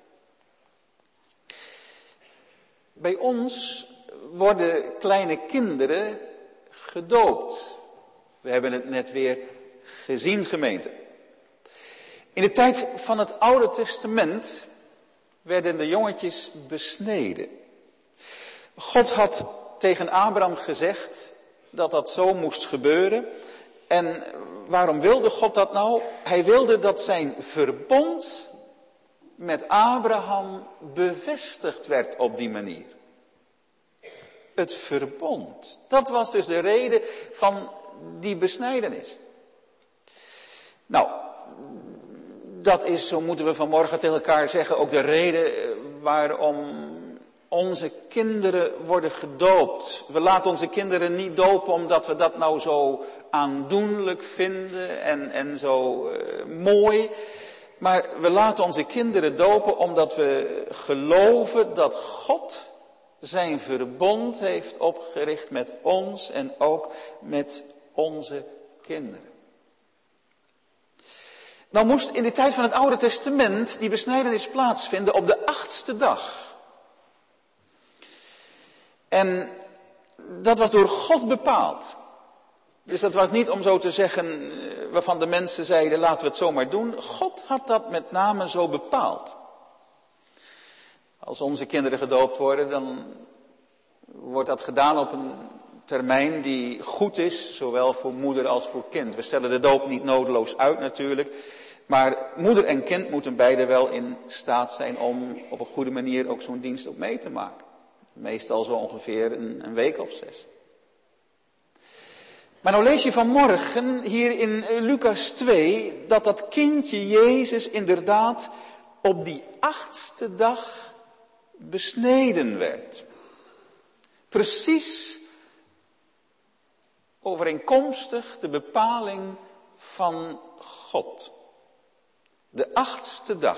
Bij ons worden kleine kinderen gedoopt. We hebben het net weer gezien, gemeente. In de tijd van het Oude Testament werden de jongetjes besneden. God had tegen Abraham gezegd dat dat zo moest gebeuren. En waarom wilde God dat nou? Hij wilde dat zijn verbond met Abraham bevestigd werd op die manier. Het verbond. Dat was dus de reden van die besnijdenis. Nou, dat is, zo moeten we vanmorgen tegen elkaar zeggen, ook de reden waarom onze kinderen worden gedoopt. We laten onze kinderen niet dopen omdat we dat nou zo aandoenlijk vinden en zo mooi. Maar we laten onze kinderen dopen omdat we geloven dat God zijn verbond heeft opgericht met ons en ook met onze kinderen. Nou moest in de tijd van het Oude Testament die besnijdenis plaatsvinden op de 8e dag. En dat was door God bepaald. Dus dat was niet om zo te zeggen, waarvan de mensen zeiden, laten we het zomaar doen. God had dat met name zo bepaald. Als onze kinderen gedoopt worden, dan wordt dat gedaan op een termijn die goed is, zowel voor moeder als voor kind. We stellen de doop niet nodeloos uit natuurlijk, maar moeder en kind moeten beide wel in staat zijn om op een goede manier ook zo'n dienst ook mee te maken. Meestal zo ongeveer een week of 6. Maar nou lees je vanmorgen hier in Lucas 2 dat dat kindje Jezus inderdaad op die 8e dag besneden werd. Precies overeenkomstig de bepaling van God. De 8e dag.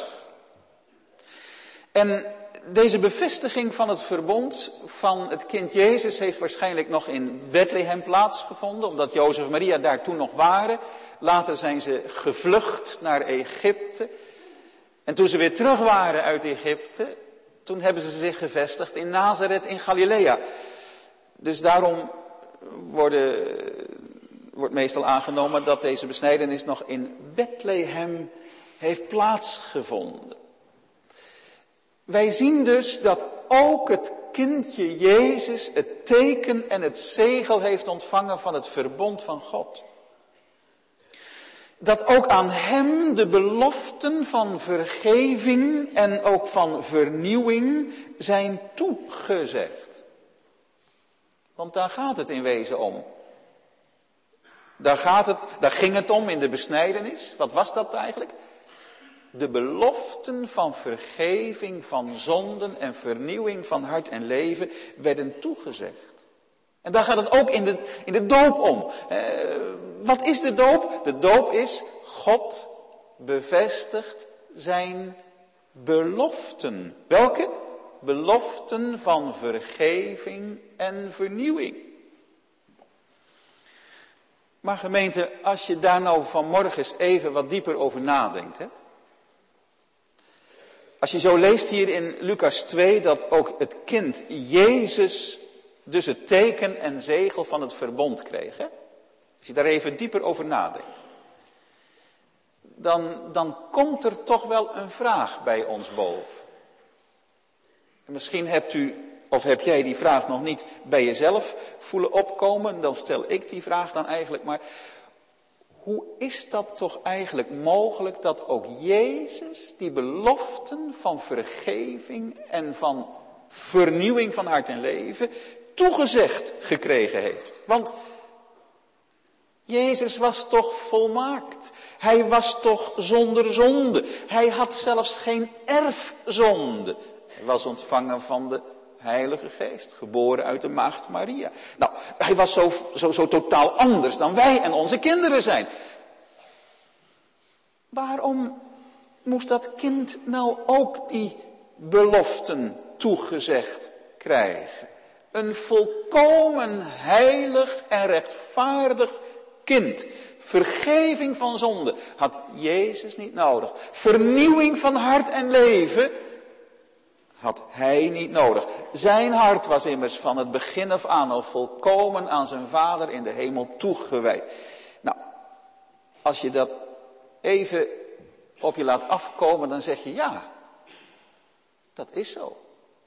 En deze bevestiging van het verbond van het kind Jezus heeft waarschijnlijk nog in Bethlehem plaatsgevonden, omdat Jozef en Maria daar toen nog waren. Later zijn ze gevlucht naar Egypte. En toen ze weer terug waren uit Egypte, toen hebben ze zich gevestigd in Nazareth in Galilea. Dus daarom wordt meestal aangenomen dat deze besnijdenis nog in Bethlehem heeft plaatsgevonden. Wij zien dus dat ook het kindje Jezus het teken en het zegel heeft ontvangen van het verbond van God. Dat ook aan hem de beloften van vergeving en ook van vernieuwing zijn toegezegd. Want daar gaat het in wezen om. Daar ging het om in de besnijdenis. Wat was dat eigenlijk? De beloften van vergeving van zonden en vernieuwing van hart en leven werden toegezegd. En daar gaat het ook in de doop om. Wat is de doop? De doop is God bevestigt zijn beloften. Welke? Beloften van vergeving en vernieuwing. Maar gemeente, als je daar nou vanmorgen eens even wat dieper over nadenkt. Hè? Als je zo leest hier in Lucas 2 dat ook het kind Jezus dus het teken en zegel van het verbond kreeg. Hè? Als je daar even dieper over nadenkt. Dan komt er toch wel een vraag bij ons boven. En misschien heb jij die vraag nog niet bij jezelf voelen opkomen. Dan stel ik die vraag dan eigenlijk maar. Hoe is dat toch eigenlijk mogelijk dat ook Jezus die beloften van vergeving en van vernieuwing van hart en leven toegezegd gekregen heeft? Want Jezus was toch volmaakt. Hij was toch zonder zonde. Hij had zelfs geen erfzonde. Hij was ontvangen van de Heilige Geest, geboren uit de maagd Maria. Nou, hij was zo totaal anders dan wij en onze kinderen zijn. Waarom moest dat kind nou ook die beloften toegezegd krijgen? Een volkomen heilig en rechtvaardig kind. Vergeving van zonde had Jezus niet nodig. Vernieuwing van hart en leven had hij niet nodig. Zijn hart was immers van het begin af aan al volkomen aan zijn Vader in de hemel toegewijd. Nou, als je dat even op je laat afkomen, dan zeg je ja, dat is zo.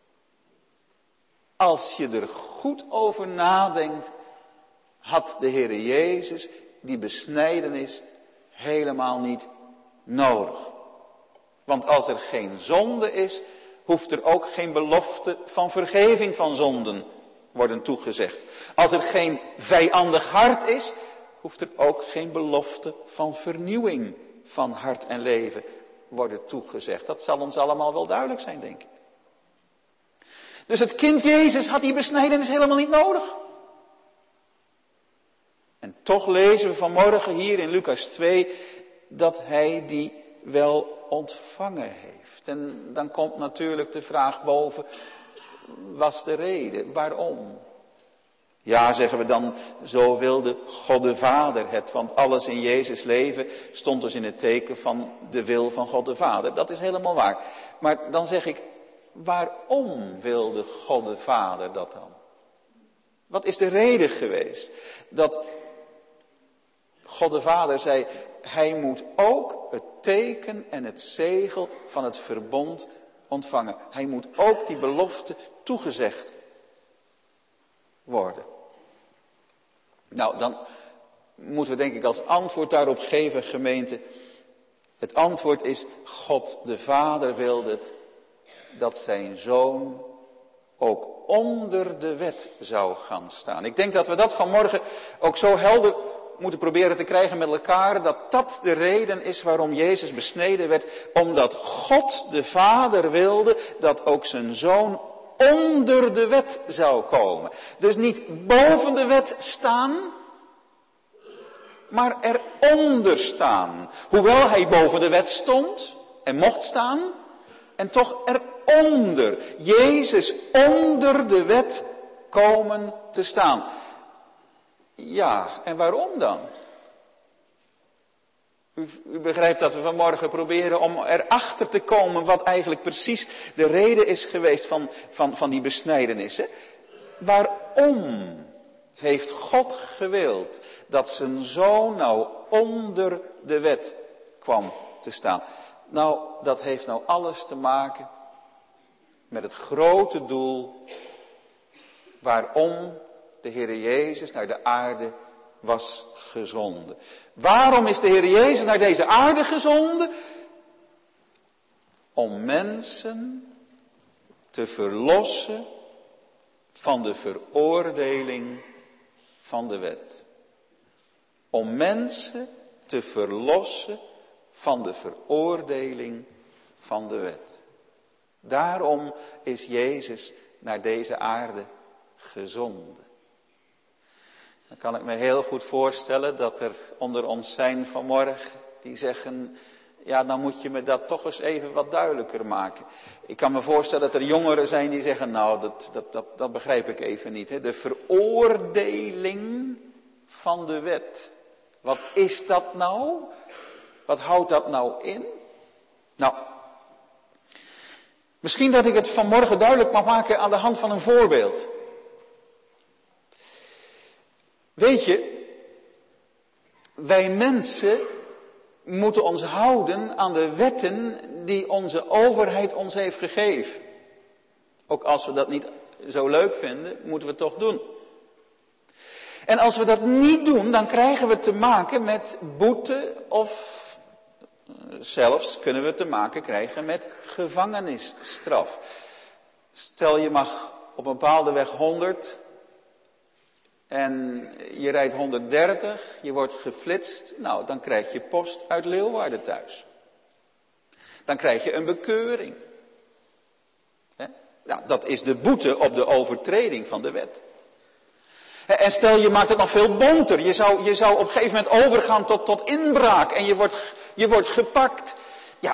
Als je er goed over nadenkt, had de Heere Jezus die besnijdenis helemaal niet nodig. Want als er geen zonde is, hoeft er ook geen belofte van vergeving van zonden worden toegezegd. Als er geen vijandig hart is, hoeft er ook geen belofte van vernieuwing van hart en leven worden toegezegd. Dat zal ons allemaal wel duidelijk zijn, denk ik. Dus het kind Jezus had die besnijdenis helemaal niet nodig. En toch lezen we vanmorgen hier in Lucas 2 dat hij die wel ontvangen heeft. En dan komt natuurlijk de vraag boven, was de reden? Waarom? Ja, zeggen we dan, zo wilde God de Vader het. Want alles in Jezus' leven stond dus in het teken van de wil van God de Vader. Dat is helemaal waar. Maar dan zeg ik, waarom wilde God de Vader dat dan? Wat is de reden geweest dat God de Vader zei, hij moet ook het teken en het zegel van het verbond ontvangen. Hij moet ook die belofte toegezegd worden. Nou, dan moeten we denk ik als antwoord daarop geven, gemeente. Het antwoord is, God de Vader wilde het dat zijn Zoon ook onder de wet zou gaan staan. Ik denk dat we dat vanmorgen ook zo helder moeten proberen te krijgen met elkaar, dat dat de reden is waarom Jezus besneden werd. Omdat God de Vader wilde dat ook zijn Zoon onder de wet zou komen. Dus niet boven de wet staan, maar eronder staan. Hoewel hij boven de wet stond en mocht staan, en toch eronder. Jezus onder de wet komen te staan. Ja, en waarom dan? U begrijpt dat we vanmorgen proberen om erachter te komen wat eigenlijk precies de reden is geweest van die besnijdenis. Hè? Waarom heeft God gewild dat zijn Zoon nou onder de wet kwam te staan? Nou, dat heeft nou alles te maken met het grote doel waarom de Heer Jezus naar de aarde was gezonden. Waarom is de Heer Jezus naar deze aarde gezonden? Om mensen te verlossen van de veroordeling van de wet. Om mensen te verlossen van de veroordeling van de wet. Daarom is Jezus naar deze aarde gezonden. Dan kan ik me heel goed voorstellen dat er onder ons zijn vanmorgen die zeggen, ja, dan moet je me dat toch eens even wat duidelijker maken. Ik kan me voorstellen dat er jongeren zijn die zeggen, nou, dat begrijp ik even niet. Hè. De veroordeling van de wet. Wat is dat nou? Wat houdt dat nou in? Nou, misschien dat ik het vanmorgen duidelijk mag maken aan de hand van een voorbeeld. Weet je, wij mensen moeten ons houden aan de wetten die onze overheid ons heeft gegeven. Ook als we dat niet zo leuk vinden, moeten we het toch doen. En als we dat niet doen, dan krijgen we te maken met boete of zelfs kunnen we te maken krijgen met gevangenisstraf. Stel je mag op een bepaalde weg 100 en je rijdt 130, je wordt geflitst, nou dan krijg je post uit Leeuwarden thuis. Dan krijg je een bekeuring. Nou, dat is de boete op de overtreding van de wet. En stel je maakt het nog veel bonter. Je zou op een gegeven moment overgaan tot inbraak. En je wordt gepakt. Ja,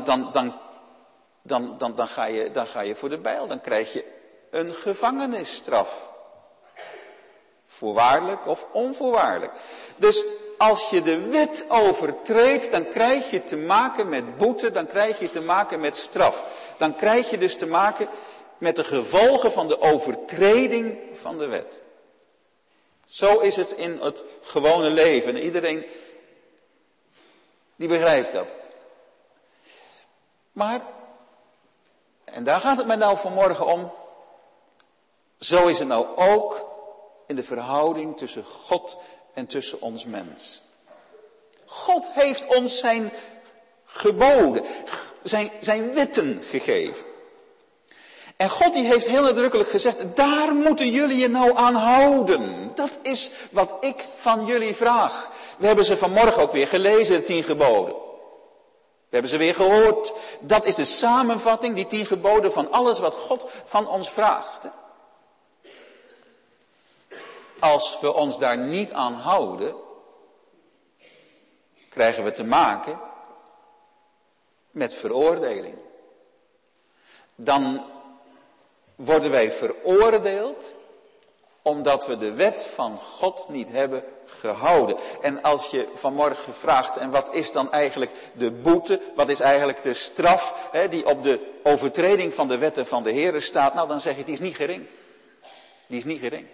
dan ga je voor de bijl. Dan krijg je een gevangenisstraf. Voorwaardelijk of onvoorwaardelijk. Dus als je de wet overtreedt, dan krijg je te maken met boete. Dan krijg je te maken met straf. Dan krijg je dus te maken met de gevolgen van de overtreding van de wet. Zo is het in het gewone leven. Iedereen die begrijpt dat. Maar, en daar gaat het mij nou vanmorgen om. Zo is het nou ook in de verhouding tussen God en tussen ons mens. God heeft ons zijn geboden, zijn wetten gegeven. En God die heeft heel nadrukkelijk gezegd, daar moeten jullie je nou aan houden. Dat is wat ik van jullie vraag. We hebben ze vanmorgen ook weer gelezen, de 10 geboden. We hebben ze weer gehoord. Dat is de samenvatting, die 10 geboden van alles wat God van ons vraagt. Als we ons daar niet aan houden, krijgen we te maken met veroordeling. Dan worden wij veroordeeld omdat we de wet van God niet hebben gehouden. En als je vanmorgen vraagt, en wat is dan eigenlijk de boete, wat is eigenlijk de straf die op de overtreding van de wetten van de Heere staat, nou dan zeg je, die is niet gering. Die is niet gering.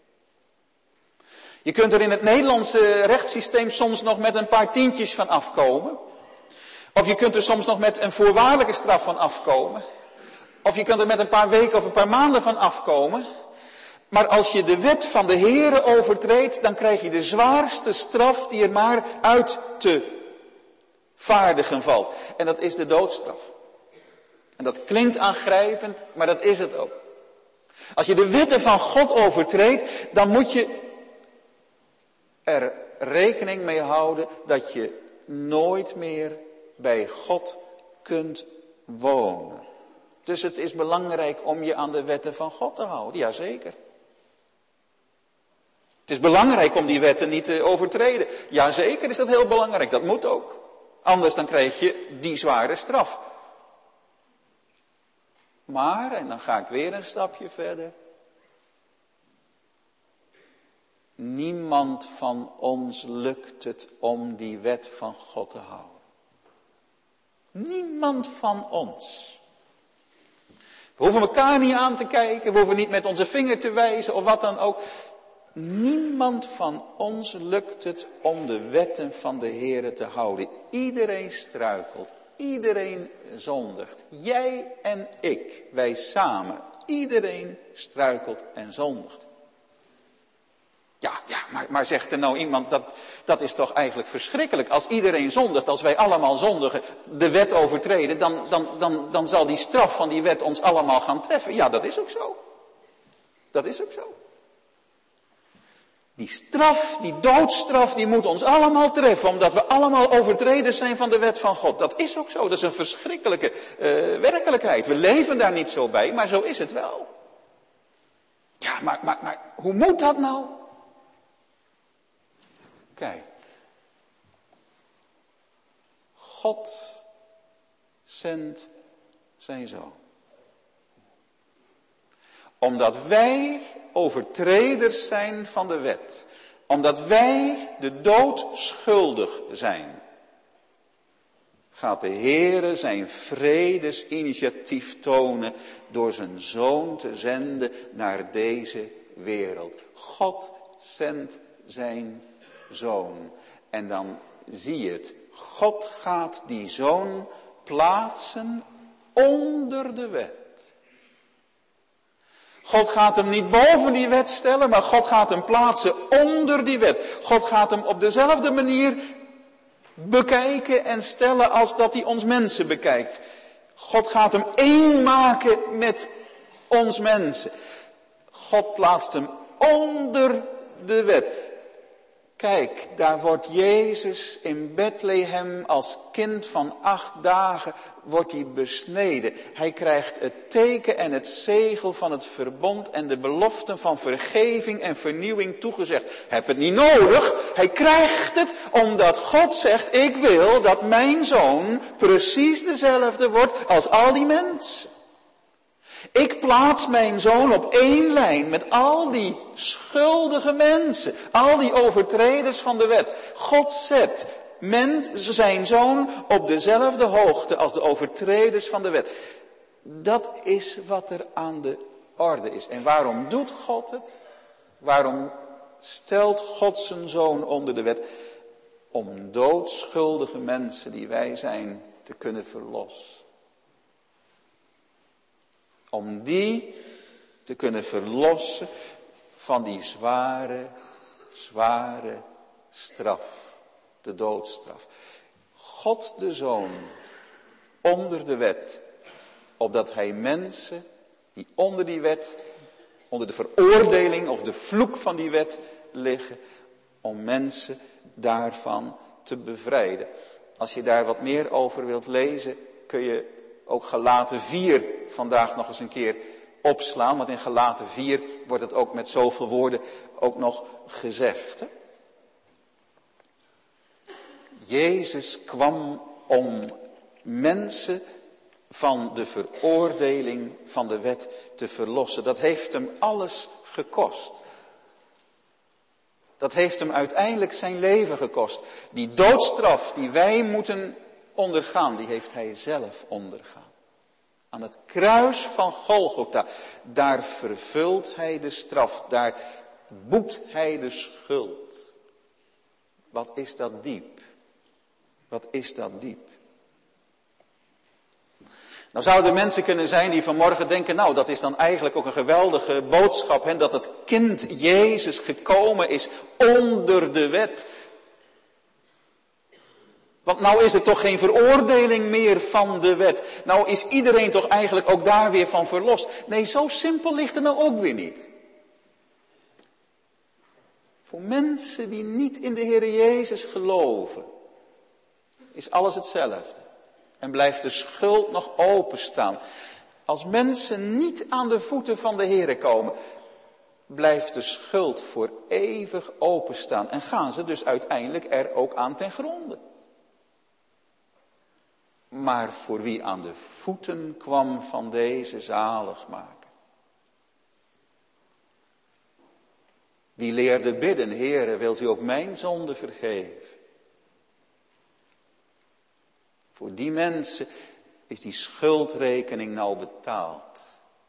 Je kunt er in het Nederlandse rechtssysteem soms nog met een paar tientjes van afkomen. Of je kunt er soms nog met een voorwaardelijke straf van afkomen. Of je kunt er met een paar weken of een paar maanden van afkomen. Maar als je de wet van de Heere overtreedt, dan krijg je de zwaarste straf die er maar uit te vaardigen valt. En dat is de doodstraf. En dat klinkt aangrijpend, maar dat is het ook. Als je de wetten van God overtreedt, dan moet je er rekening mee houden dat je nooit meer bij God kunt wonen. Dus het is belangrijk om je aan de wetten van God te houden. Jazeker. Het is belangrijk om die wetten niet te overtreden. Jazeker is dat heel belangrijk. Dat moet ook. Anders dan krijg je die zware straf. Maar, en dan ga ik weer een stapje verder. Niemand van ons lukt het om die wet van God te houden. Niemand van ons. We hoeven elkaar niet aan te kijken, we hoeven niet met onze vinger te wijzen of wat dan ook. Niemand van ons lukt het om de wetten van de Heere te houden. Iedereen struikelt, Iedereen zondigt. Jij en ik, wij samen. Iedereen struikelt en zondigt. Ja, maar zegt er nou iemand, dat is toch eigenlijk verschrikkelijk. Als iedereen zondigt, als wij allemaal zondigen, de wet overtreden, dan zal die straf van die wet ons allemaal gaan treffen. Ja, dat is ook zo. Dat is ook zo. Die straf, die doodstraf, die moet ons allemaal treffen, omdat we allemaal overtreders zijn van de wet van God. Dat is ook zo, dat is een verschrikkelijke werkelijkheid. We leven daar niet zo bij, maar zo is het wel. Ja, maar hoe moet dat nou? Kijk, God zendt zijn zoon. Omdat wij overtreders zijn van de wet. Omdat wij de dood schuldig zijn. Gaat de Heere zijn vredesinitiatief tonen door zijn zoon te zenden naar deze wereld. God zendt zijn zoon. En dan zie je het. God gaat die zoon plaatsen onder de wet. God gaat hem niet boven die wet stellen, maar God gaat hem plaatsen onder die wet. God gaat hem op dezelfde manier bekijken en stellen als dat hij ons mensen bekijkt. God gaat hem één maken met ons mensen. God plaatst hem onder de wet. Kijk, daar wordt Jezus in Bethlehem als kind van 8 dagen, wordt hij besneden. Hij krijgt het teken en het zegel van het verbond en de beloften van vergeving en vernieuwing toegezegd. Heb het niet nodig, hij krijgt het omdat God zegt, ik wil dat mijn zoon precies dezelfde wordt als al die mensen. Ik plaats mijn zoon op één lijn met al die schuldige mensen, al die overtreders van de wet. God zet zijn zoon op dezelfde hoogte als de overtreders van de wet. Dat is wat er aan de orde is. En waarom doet God het? Waarom stelt God zijn zoon onder de wet? Om doodschuldige mensen die wij zijn te kunnen verlossen. Om die te kunnen verlossen van die zware straf. De doodstraf. God de Zoon onder de wet. Opdat hij mensen die onder die wet, onder de veroordeling of de vloek van die wet liggen. Om mensen daarvan te bevrijden. Als je daar wat meer over wilt lezen, kun je ook Galaten 4 vandaag nog eens een keer opslaan. Want in Galaten 4 wordt het ook met zoveel woorden ook nog gezegd. Hè? Jezus kwam om mensen van de veroordeling van de wet te verlossen. Dat heeft hem alles gekost. Dat heeft hem uiteindelijk zijn leven gekost. Die doodstraf die wij moeten ondergaan, die heeft hij zelf ondergaan. Aan het kruis van Golgotha, daar vervult hij de straf, daar boet hij de schuld. Wat is dat diep? Wat is dat diep? Nou zouden er mensen kunnen zijn die vanmorgen denken, nou dat is dan eigenlijk ook een geweldige boodschap, hè, dat het kind Jezus gekomen is onder de wet. Want nou is er toch geen veroordeling meer van de wet. Nou is iedereen toch eigenlijk ook daar weer van verlost. Nee, zo simpel ligt het nou ook weer niet. Voor mensen die niet in de Heer Jezus geloven, is alles hetzelfde. En blijft de schuld nog openstaan. Als mensen niet aan de voeten van de Heer komen, blijft de schuld voor eeuwig openstaan. En gaan ze dus uiteindelijk er ook aan ten gronde. Maar voor wie aan de voeten kwam van deze zaligmaker. Wie leerde bidden, Heere, wilt u ook mijn zonde vergeven? Voor die mensen is die schuldrekening nou betaald.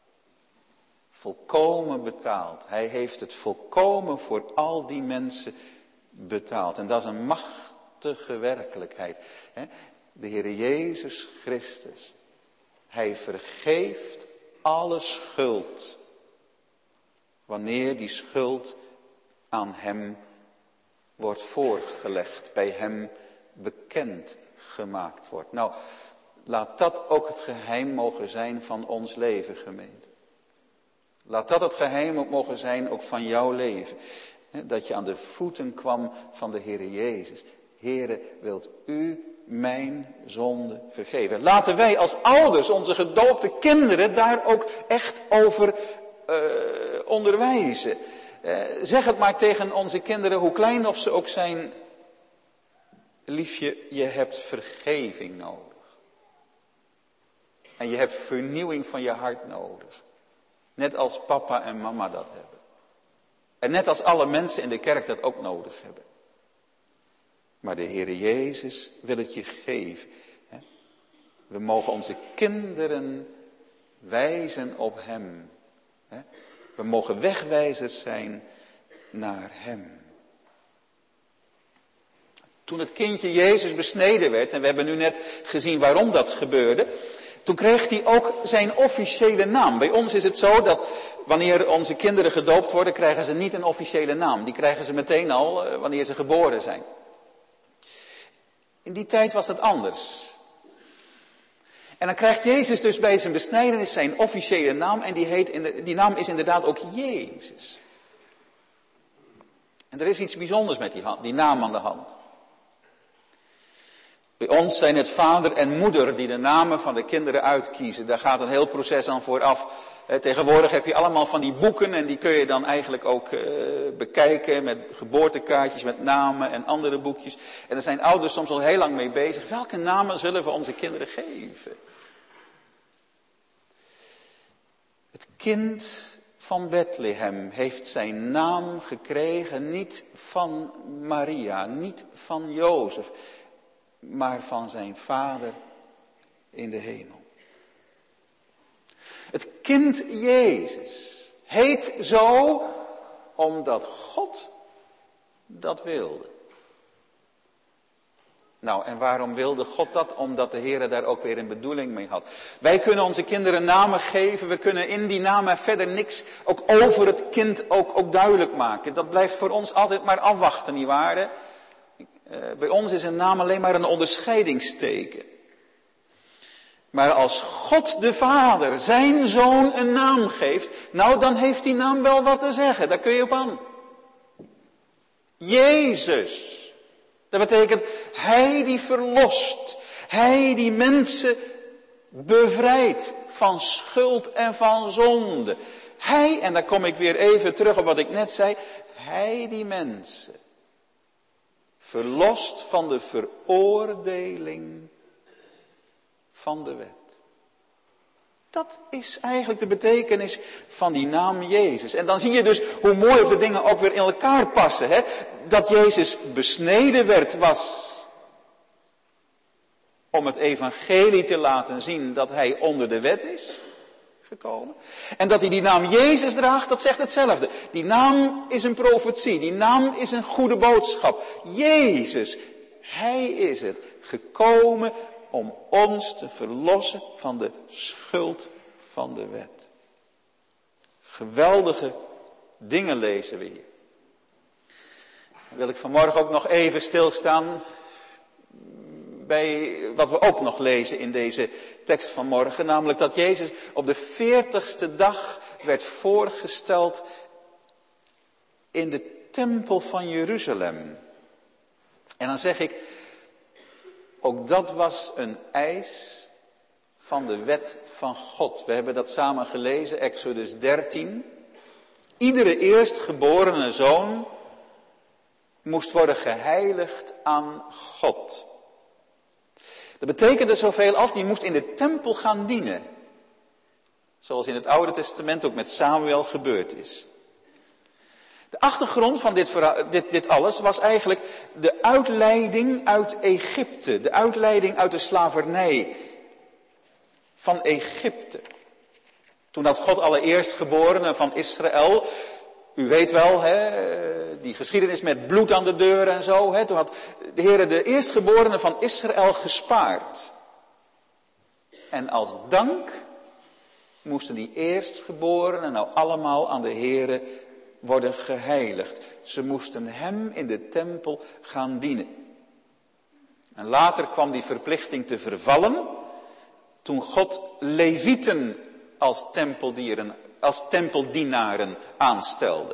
Volkomen betaald. Hij heeft het volkomen voor al die mensen betaald. En dat is een machtige werkelijkheid. De Heere Jezus Christus. Hij vergeeft alle schuld. Wanneer die schuld aan hem wordt voorgelegd. Bij hem bekend gemaakt wordt. Nou, laat dat ook het geheim mogen zijn van ons leven, gemeente. Laat dat het geheim ook mogen zijn ook van jouw leven. Dat je aan de voeten kwam van de Heere Jezus. Heere, wilt u mijn zonde vergeven? Laten wij als ouders onze gedoopte kinderen daar ook echt over onderwijzen. Zeg het maar tegen onze kinderen, hoe klein of ze ook zijn. Liefje, je hebt vergeving nodig. En je hebt vernieuwing van je hart nodig. Net als papa en mama dat hebben. En net als alle mensen in de kerk dat ook nodig hebben. Maar de Heere Jezus wil het je geven. We mogen onze kinderen wijzen op hem. We mogen wegwijzers zijn naar hem. Toen het kindje Jezus besneden werd, en we hebben nu net gezien waarom dat gebeurde, toen kreeg hij ook zijn officiële naam. Bij ons is het zo dat wanneer onze kinderen gedoopt worden, krijgen ze niet een officiële naam. Die krijgen ze meteen al wanneer ze geboren zijn. In die tijd was dat anders. En dan krijgt Jezus dus bij zijn besnijdenis zijn officiële naam. En die naam is inderdaad ook Jezus. En er is iets bijzonders met die naam aan de hand. Bij ons zijn het vader en moeder die de namen van de kinderen uitkiezen. Daar gaat een heel proces aan vooraf. Tegenwoordig heb je allemaal van die boeken en die kun je dan eigenlijk ook bekijken met geboortekaartjes, met namen en andere boekjes. En daar zijn ouders soms al heel lang mee bezig. Welke namen zullen we onze kinderen geven? Het kind van Bethlehem heeft zijn naam gekregen niet van Maria, niet van Jozef, maar van zijn vader in de hemel. Het kind Jezus heet zo omdat God dat wilde. Nou, en waarom wilde God dat? Omdat de Heer daar ook weer een bedoeling mee had. Wij kunnen onze kinderen namen geven. We kunnen in die namen verder niks ook over het kind ook duidelijk maken. Dat blijft voor ons altijd maar afwachten, nietwaar? Bij ons is een naam alleen maar een onderscheidingsteken. Maar als God de Vader zijn zoon een naam geeft, nou dan heeft die naam wel wat te zeggen. Daar kun je op aan. Jezus. Dat betekent hij die verlost. Hij die mensen bevrijdt van schuld en van zonde. Hij, en daar kom ik weer even terug op wat ik net zei. Hij die mensen verlost van de veroordeling van de wet. Dat is eigenlijk de betekenis van die naam Jezus. En dan zie je dus hoe mooi of de dingen ook weer in elkaar passen. Hè? Dat Jezus besneden was om het evangelie te laten zien dat hij onder de wet is gekomen. En dat hij die naam Jezus draagt, dat zegt hetzelfde. Die naam is een profetie, die naam is een goede boodschap. Jezus, hij is het gekomen om ons te verlossen van de schuld van de wet. Geweldige dingen lezen we hier. Dan wil ik vanmorgen ook nog even stilstaan bij wat we ook nog lezen in deze tekst van morgen. Namelijk dat Jezus op de 40ste dag werd voorgesteld in de tempel van Jeruzalem. En dan zeg ik, ook dat was een eis van de wet van God. We hebben dat samen gelezen, Exodus 13. Iedere eerstgeborene zoon moest worden geheiligd aan God. Dat betekende zoveel als, die moest in de tempel gaan dienen. Zoals in het Oude Testament ook met Samuel gebeurd is. De achtergrond van dit alles was eigenlijk de uitleiding uit Egypte. De uitleiding uit de slavernij van Egypte. Toen had God alle eerstgeborenen van Israël, u weet wel, die geschiedenis met bloed aan de deur en zo. Hè, toen had de Heer de eerstgeborenen van Israël gespaard. En als dank moesten die eerstgeborenen nou allemaal aan de Heer worden geheiligd. Ze moesten hem in de tempel gaan dienen. En later kwam die verplichting te vervallen toen God Levieten als tempeldienaren aanstelde.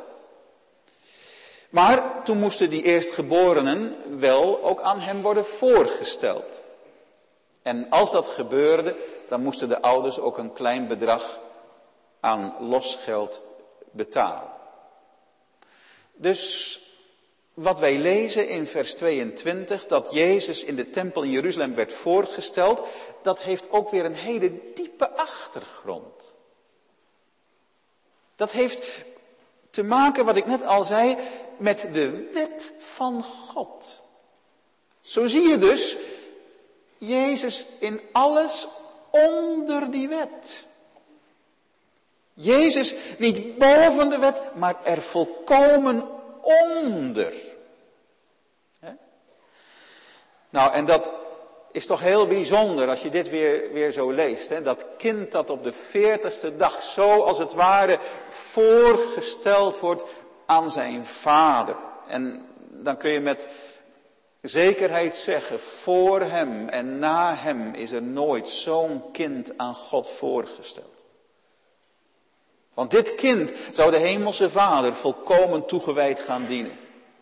Maar toen moesten die eerstgeborenen wel ook aan hem worden voorgesteld. En als dat gebeurde, dan moesten de ouders ook een klein bedrag aan losgeld betalen. Dus wat wij lezen in vers 22, dat Jezus in de tempel in Jeruzalem werd voorgesteld, dat heeft ook weer een hele diepe achtergrond. Dat heeft te maken, wat ik net al zei, met de wet van God. Zo zie je dus Jezus in alles onder die wet. Jezus niet boven de wet, maar er volkomen onder. Nou, en dat is toch heel bijzonder als je dit weer zo leest. Hè? Dat kind dat op de 40ste dag zo als het ware voorgesteld wordt aan zijn vader. En dan kun je met zekerheid zeggen, voor hem en na hem is er nooit zo'n kind aan God voorgesteld. Want dit kind zou de hemelse Vader volkomen toegewijd gaan dienen.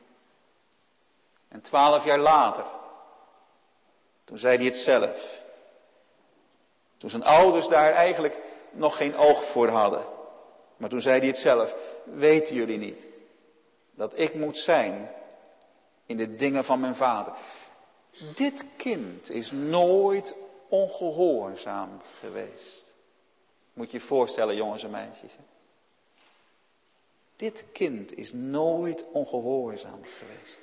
En 12 jaar later, toen zei hij het zelf. Toen zijn ouders daar eigenlijk nog geen oog voor hadden. Maar toen zei hij het zelf. Weten jullie niet dat ik moet zijn in de dingen van mijn vader? Dit kind is nooit ongehoorzaam geweest. Moet je je voorstellen, jongens en meisjes. Dit kind is nooit ongehoorzaam geweest.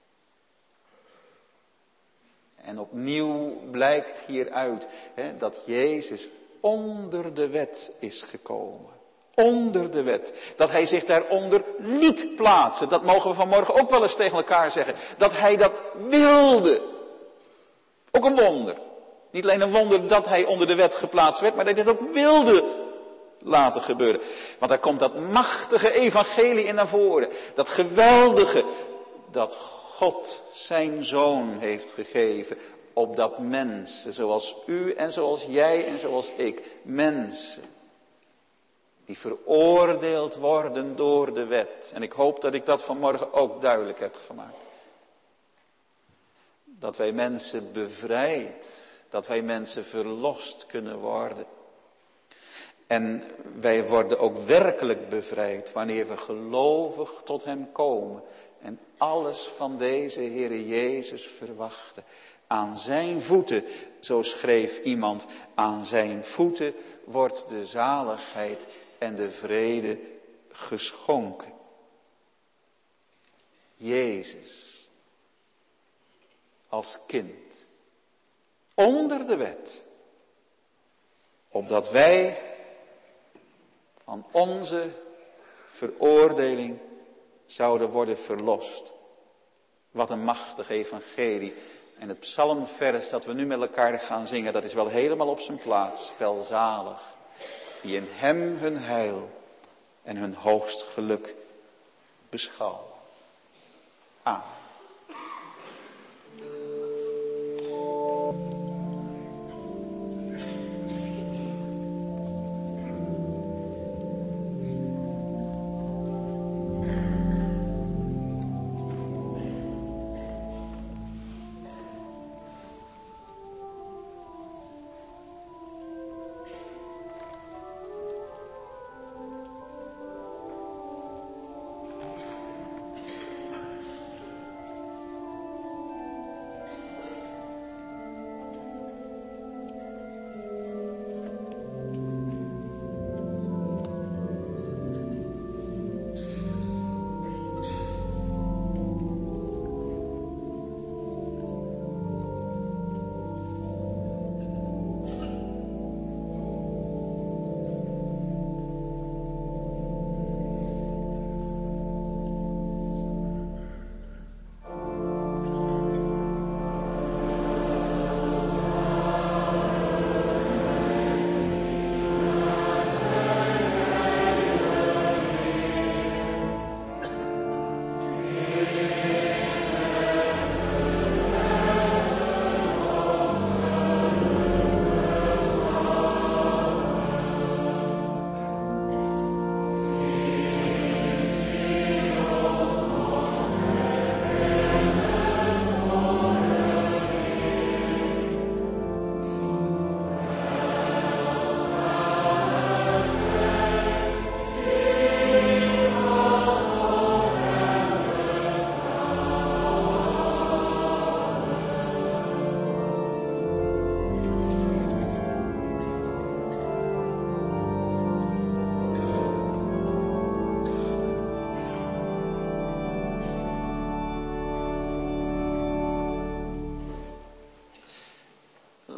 En opnieuw blijkt hieruit dat Jezus onder de wet is gekomen. Onder de wet. Dat hij zich daaronder liet plaatsen. Dat mogen we vanmorgen ook wel eens tegen elkaar zeggen. Dat hij dat wilde. Ook een wonder. Niet alleen een wonder dat hij onder de wet geplaatst werd, maar dat hij dit ook wilde laten gebeuren. Want daar komt dat machtige evangelie in naar voren. Dat geweldige, dat God zijn zoon heeft gegeven, opdat mensen zoals u en zoals jij en zoals ik, mensen die veroordeeld worden door de wet. En ik hoop dat ik dat vanmorgen ook duidelijk heb gemaakt. Dat wij mensen bevrijd, dat wij mensen verlost kunnen worden. En wij worden ook werkelijk bevrijd wanneer we gelovig tot hem komen. En alles van deze Heere Jezus verwachten. Aan zijn voeten, zo schreef iemand, aan zijn voeten wordt de zaligheid en de vrede geschonken. Jezus als kind, onder de wet, opdat wij van onze veroordeling zouden worden verlost. Wat een machtig evangelie. En het psalmvers dat we nu met elkaar gaan zingen, dat is wel helemaal op zijn plaats. Welzalig, die in hem hun heil en hun hoogst geluk beschouwen. Amen.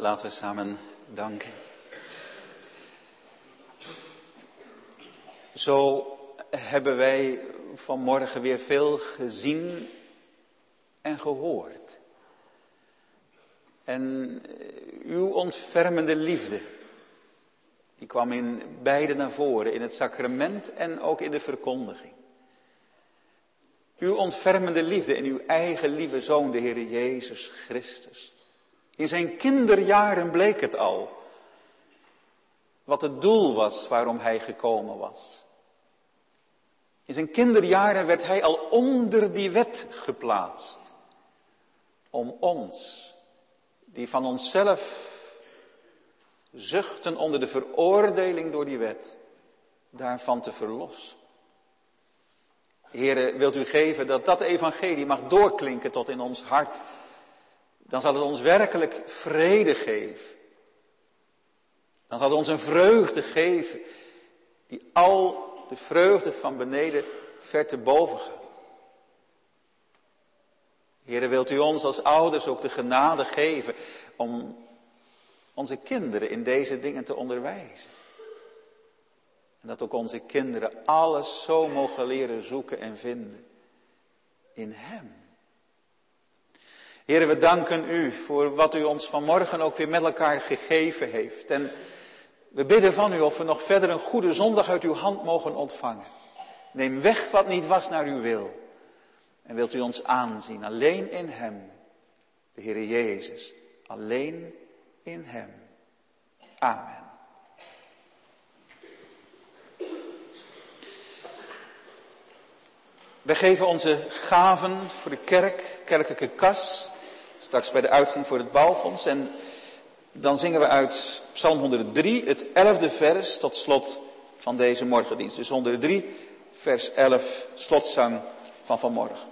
laten we samen danken. Zo hebben wij vanmorgen weer veel gezien en gehoord. En uw ontfermende liefde, die kwam in beide naar voren, in het sacrament en ook in de verkondiging. Uw ontfermende liefde in uw eigen lieve Zoon, de Heer Jezus Christus. In zijn kinderjaren bleek het al wat het doel was waarom hij gekomen was. In zijn kinderjaren werd hij al onder die wet geplaatst. Om ons, die van onszelf zuchten onder de veroordeling door die wet, daarvan te verlossen. Heere, wilt u geven dat dat evangelie mag doorklinken tot in ons hart. Dan zal het ons werkelijk vrede geven. Dan zal het ons een vreugde geven die al de vreugde van beneden ver te boven gaat. Heere, wilt u ons als ouders ook de genade geven om onze kinderen in deze dingen te onderwijzen. En dat ook onze kinderen alles zo mogen leren zoeken en vinden in Hem. Heere, we danken u voor wat u ons vanmorgen ook weer met elkaar gegeven heeft. En we bidden van u of we nog verder een goede zondag uit uw hand mogen ontvangen. Neem weg wat niet was naar uw wil. En wilt u ons aanzien, alleen in Hem, de Heere Jezus, alleen in Hem. Amen. Wij geven onze gaven voor de kerk, kerkelijke kas, straks bij de uitgang voor het bouwfonds. En dan zingen we uit Psalm 103, het 11e vers, tot slot van deze morgendienst. Dus 103, vers 11, slotzang van vanmorgen.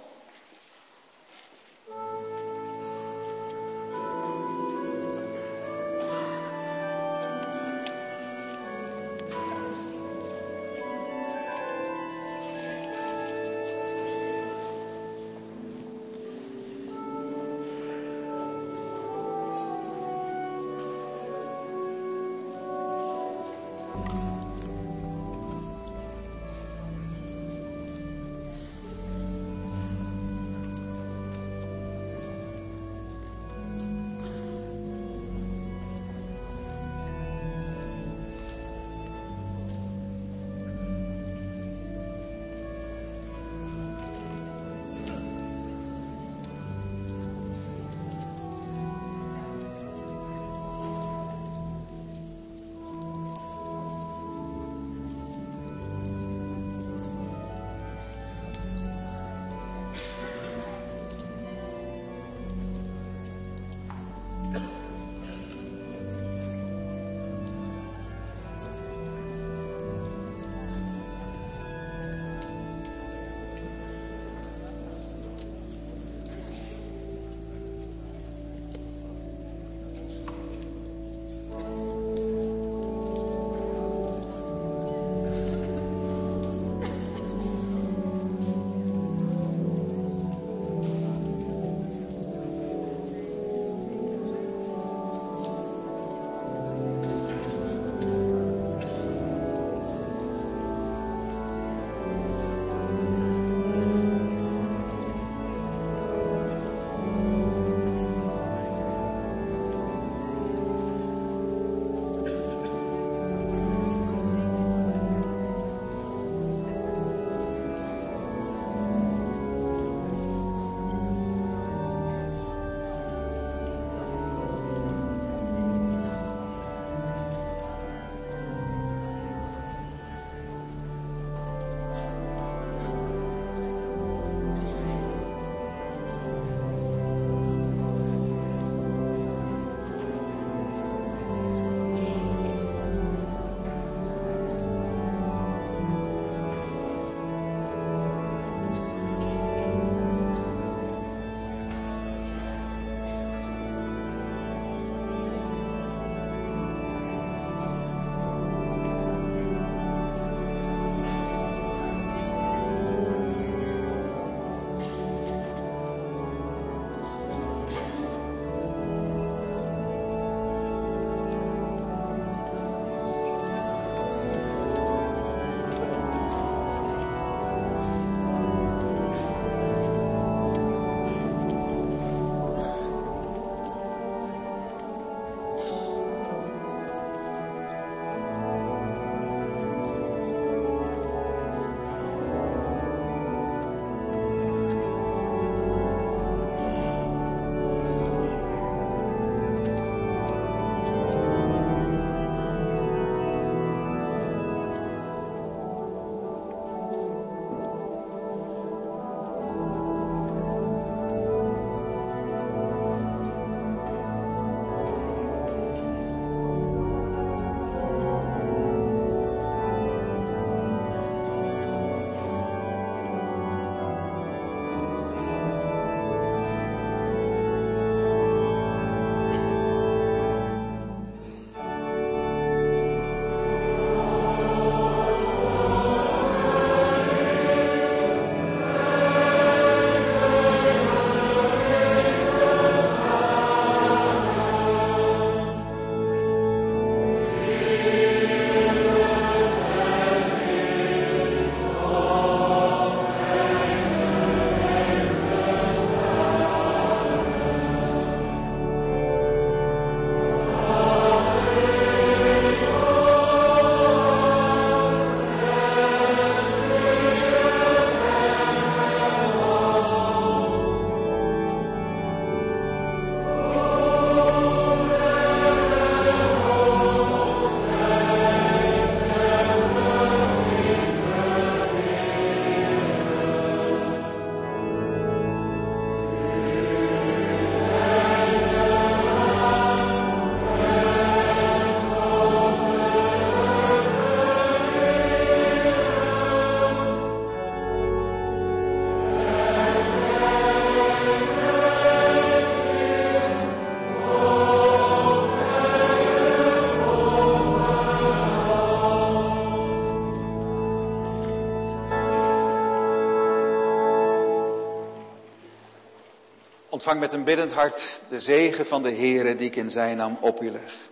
Ontvang met een biddend hart de zegen van de Heere die ik in zijn naam op u leg.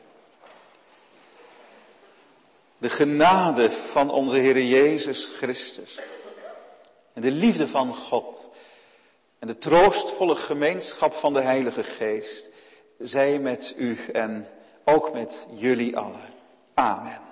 De genade van onze Heere Jezus Christus. En de liefde van God. En de troostvolle gemeenschap van de Heilige Geest. Zij met u en ook met jullie allen. Amen.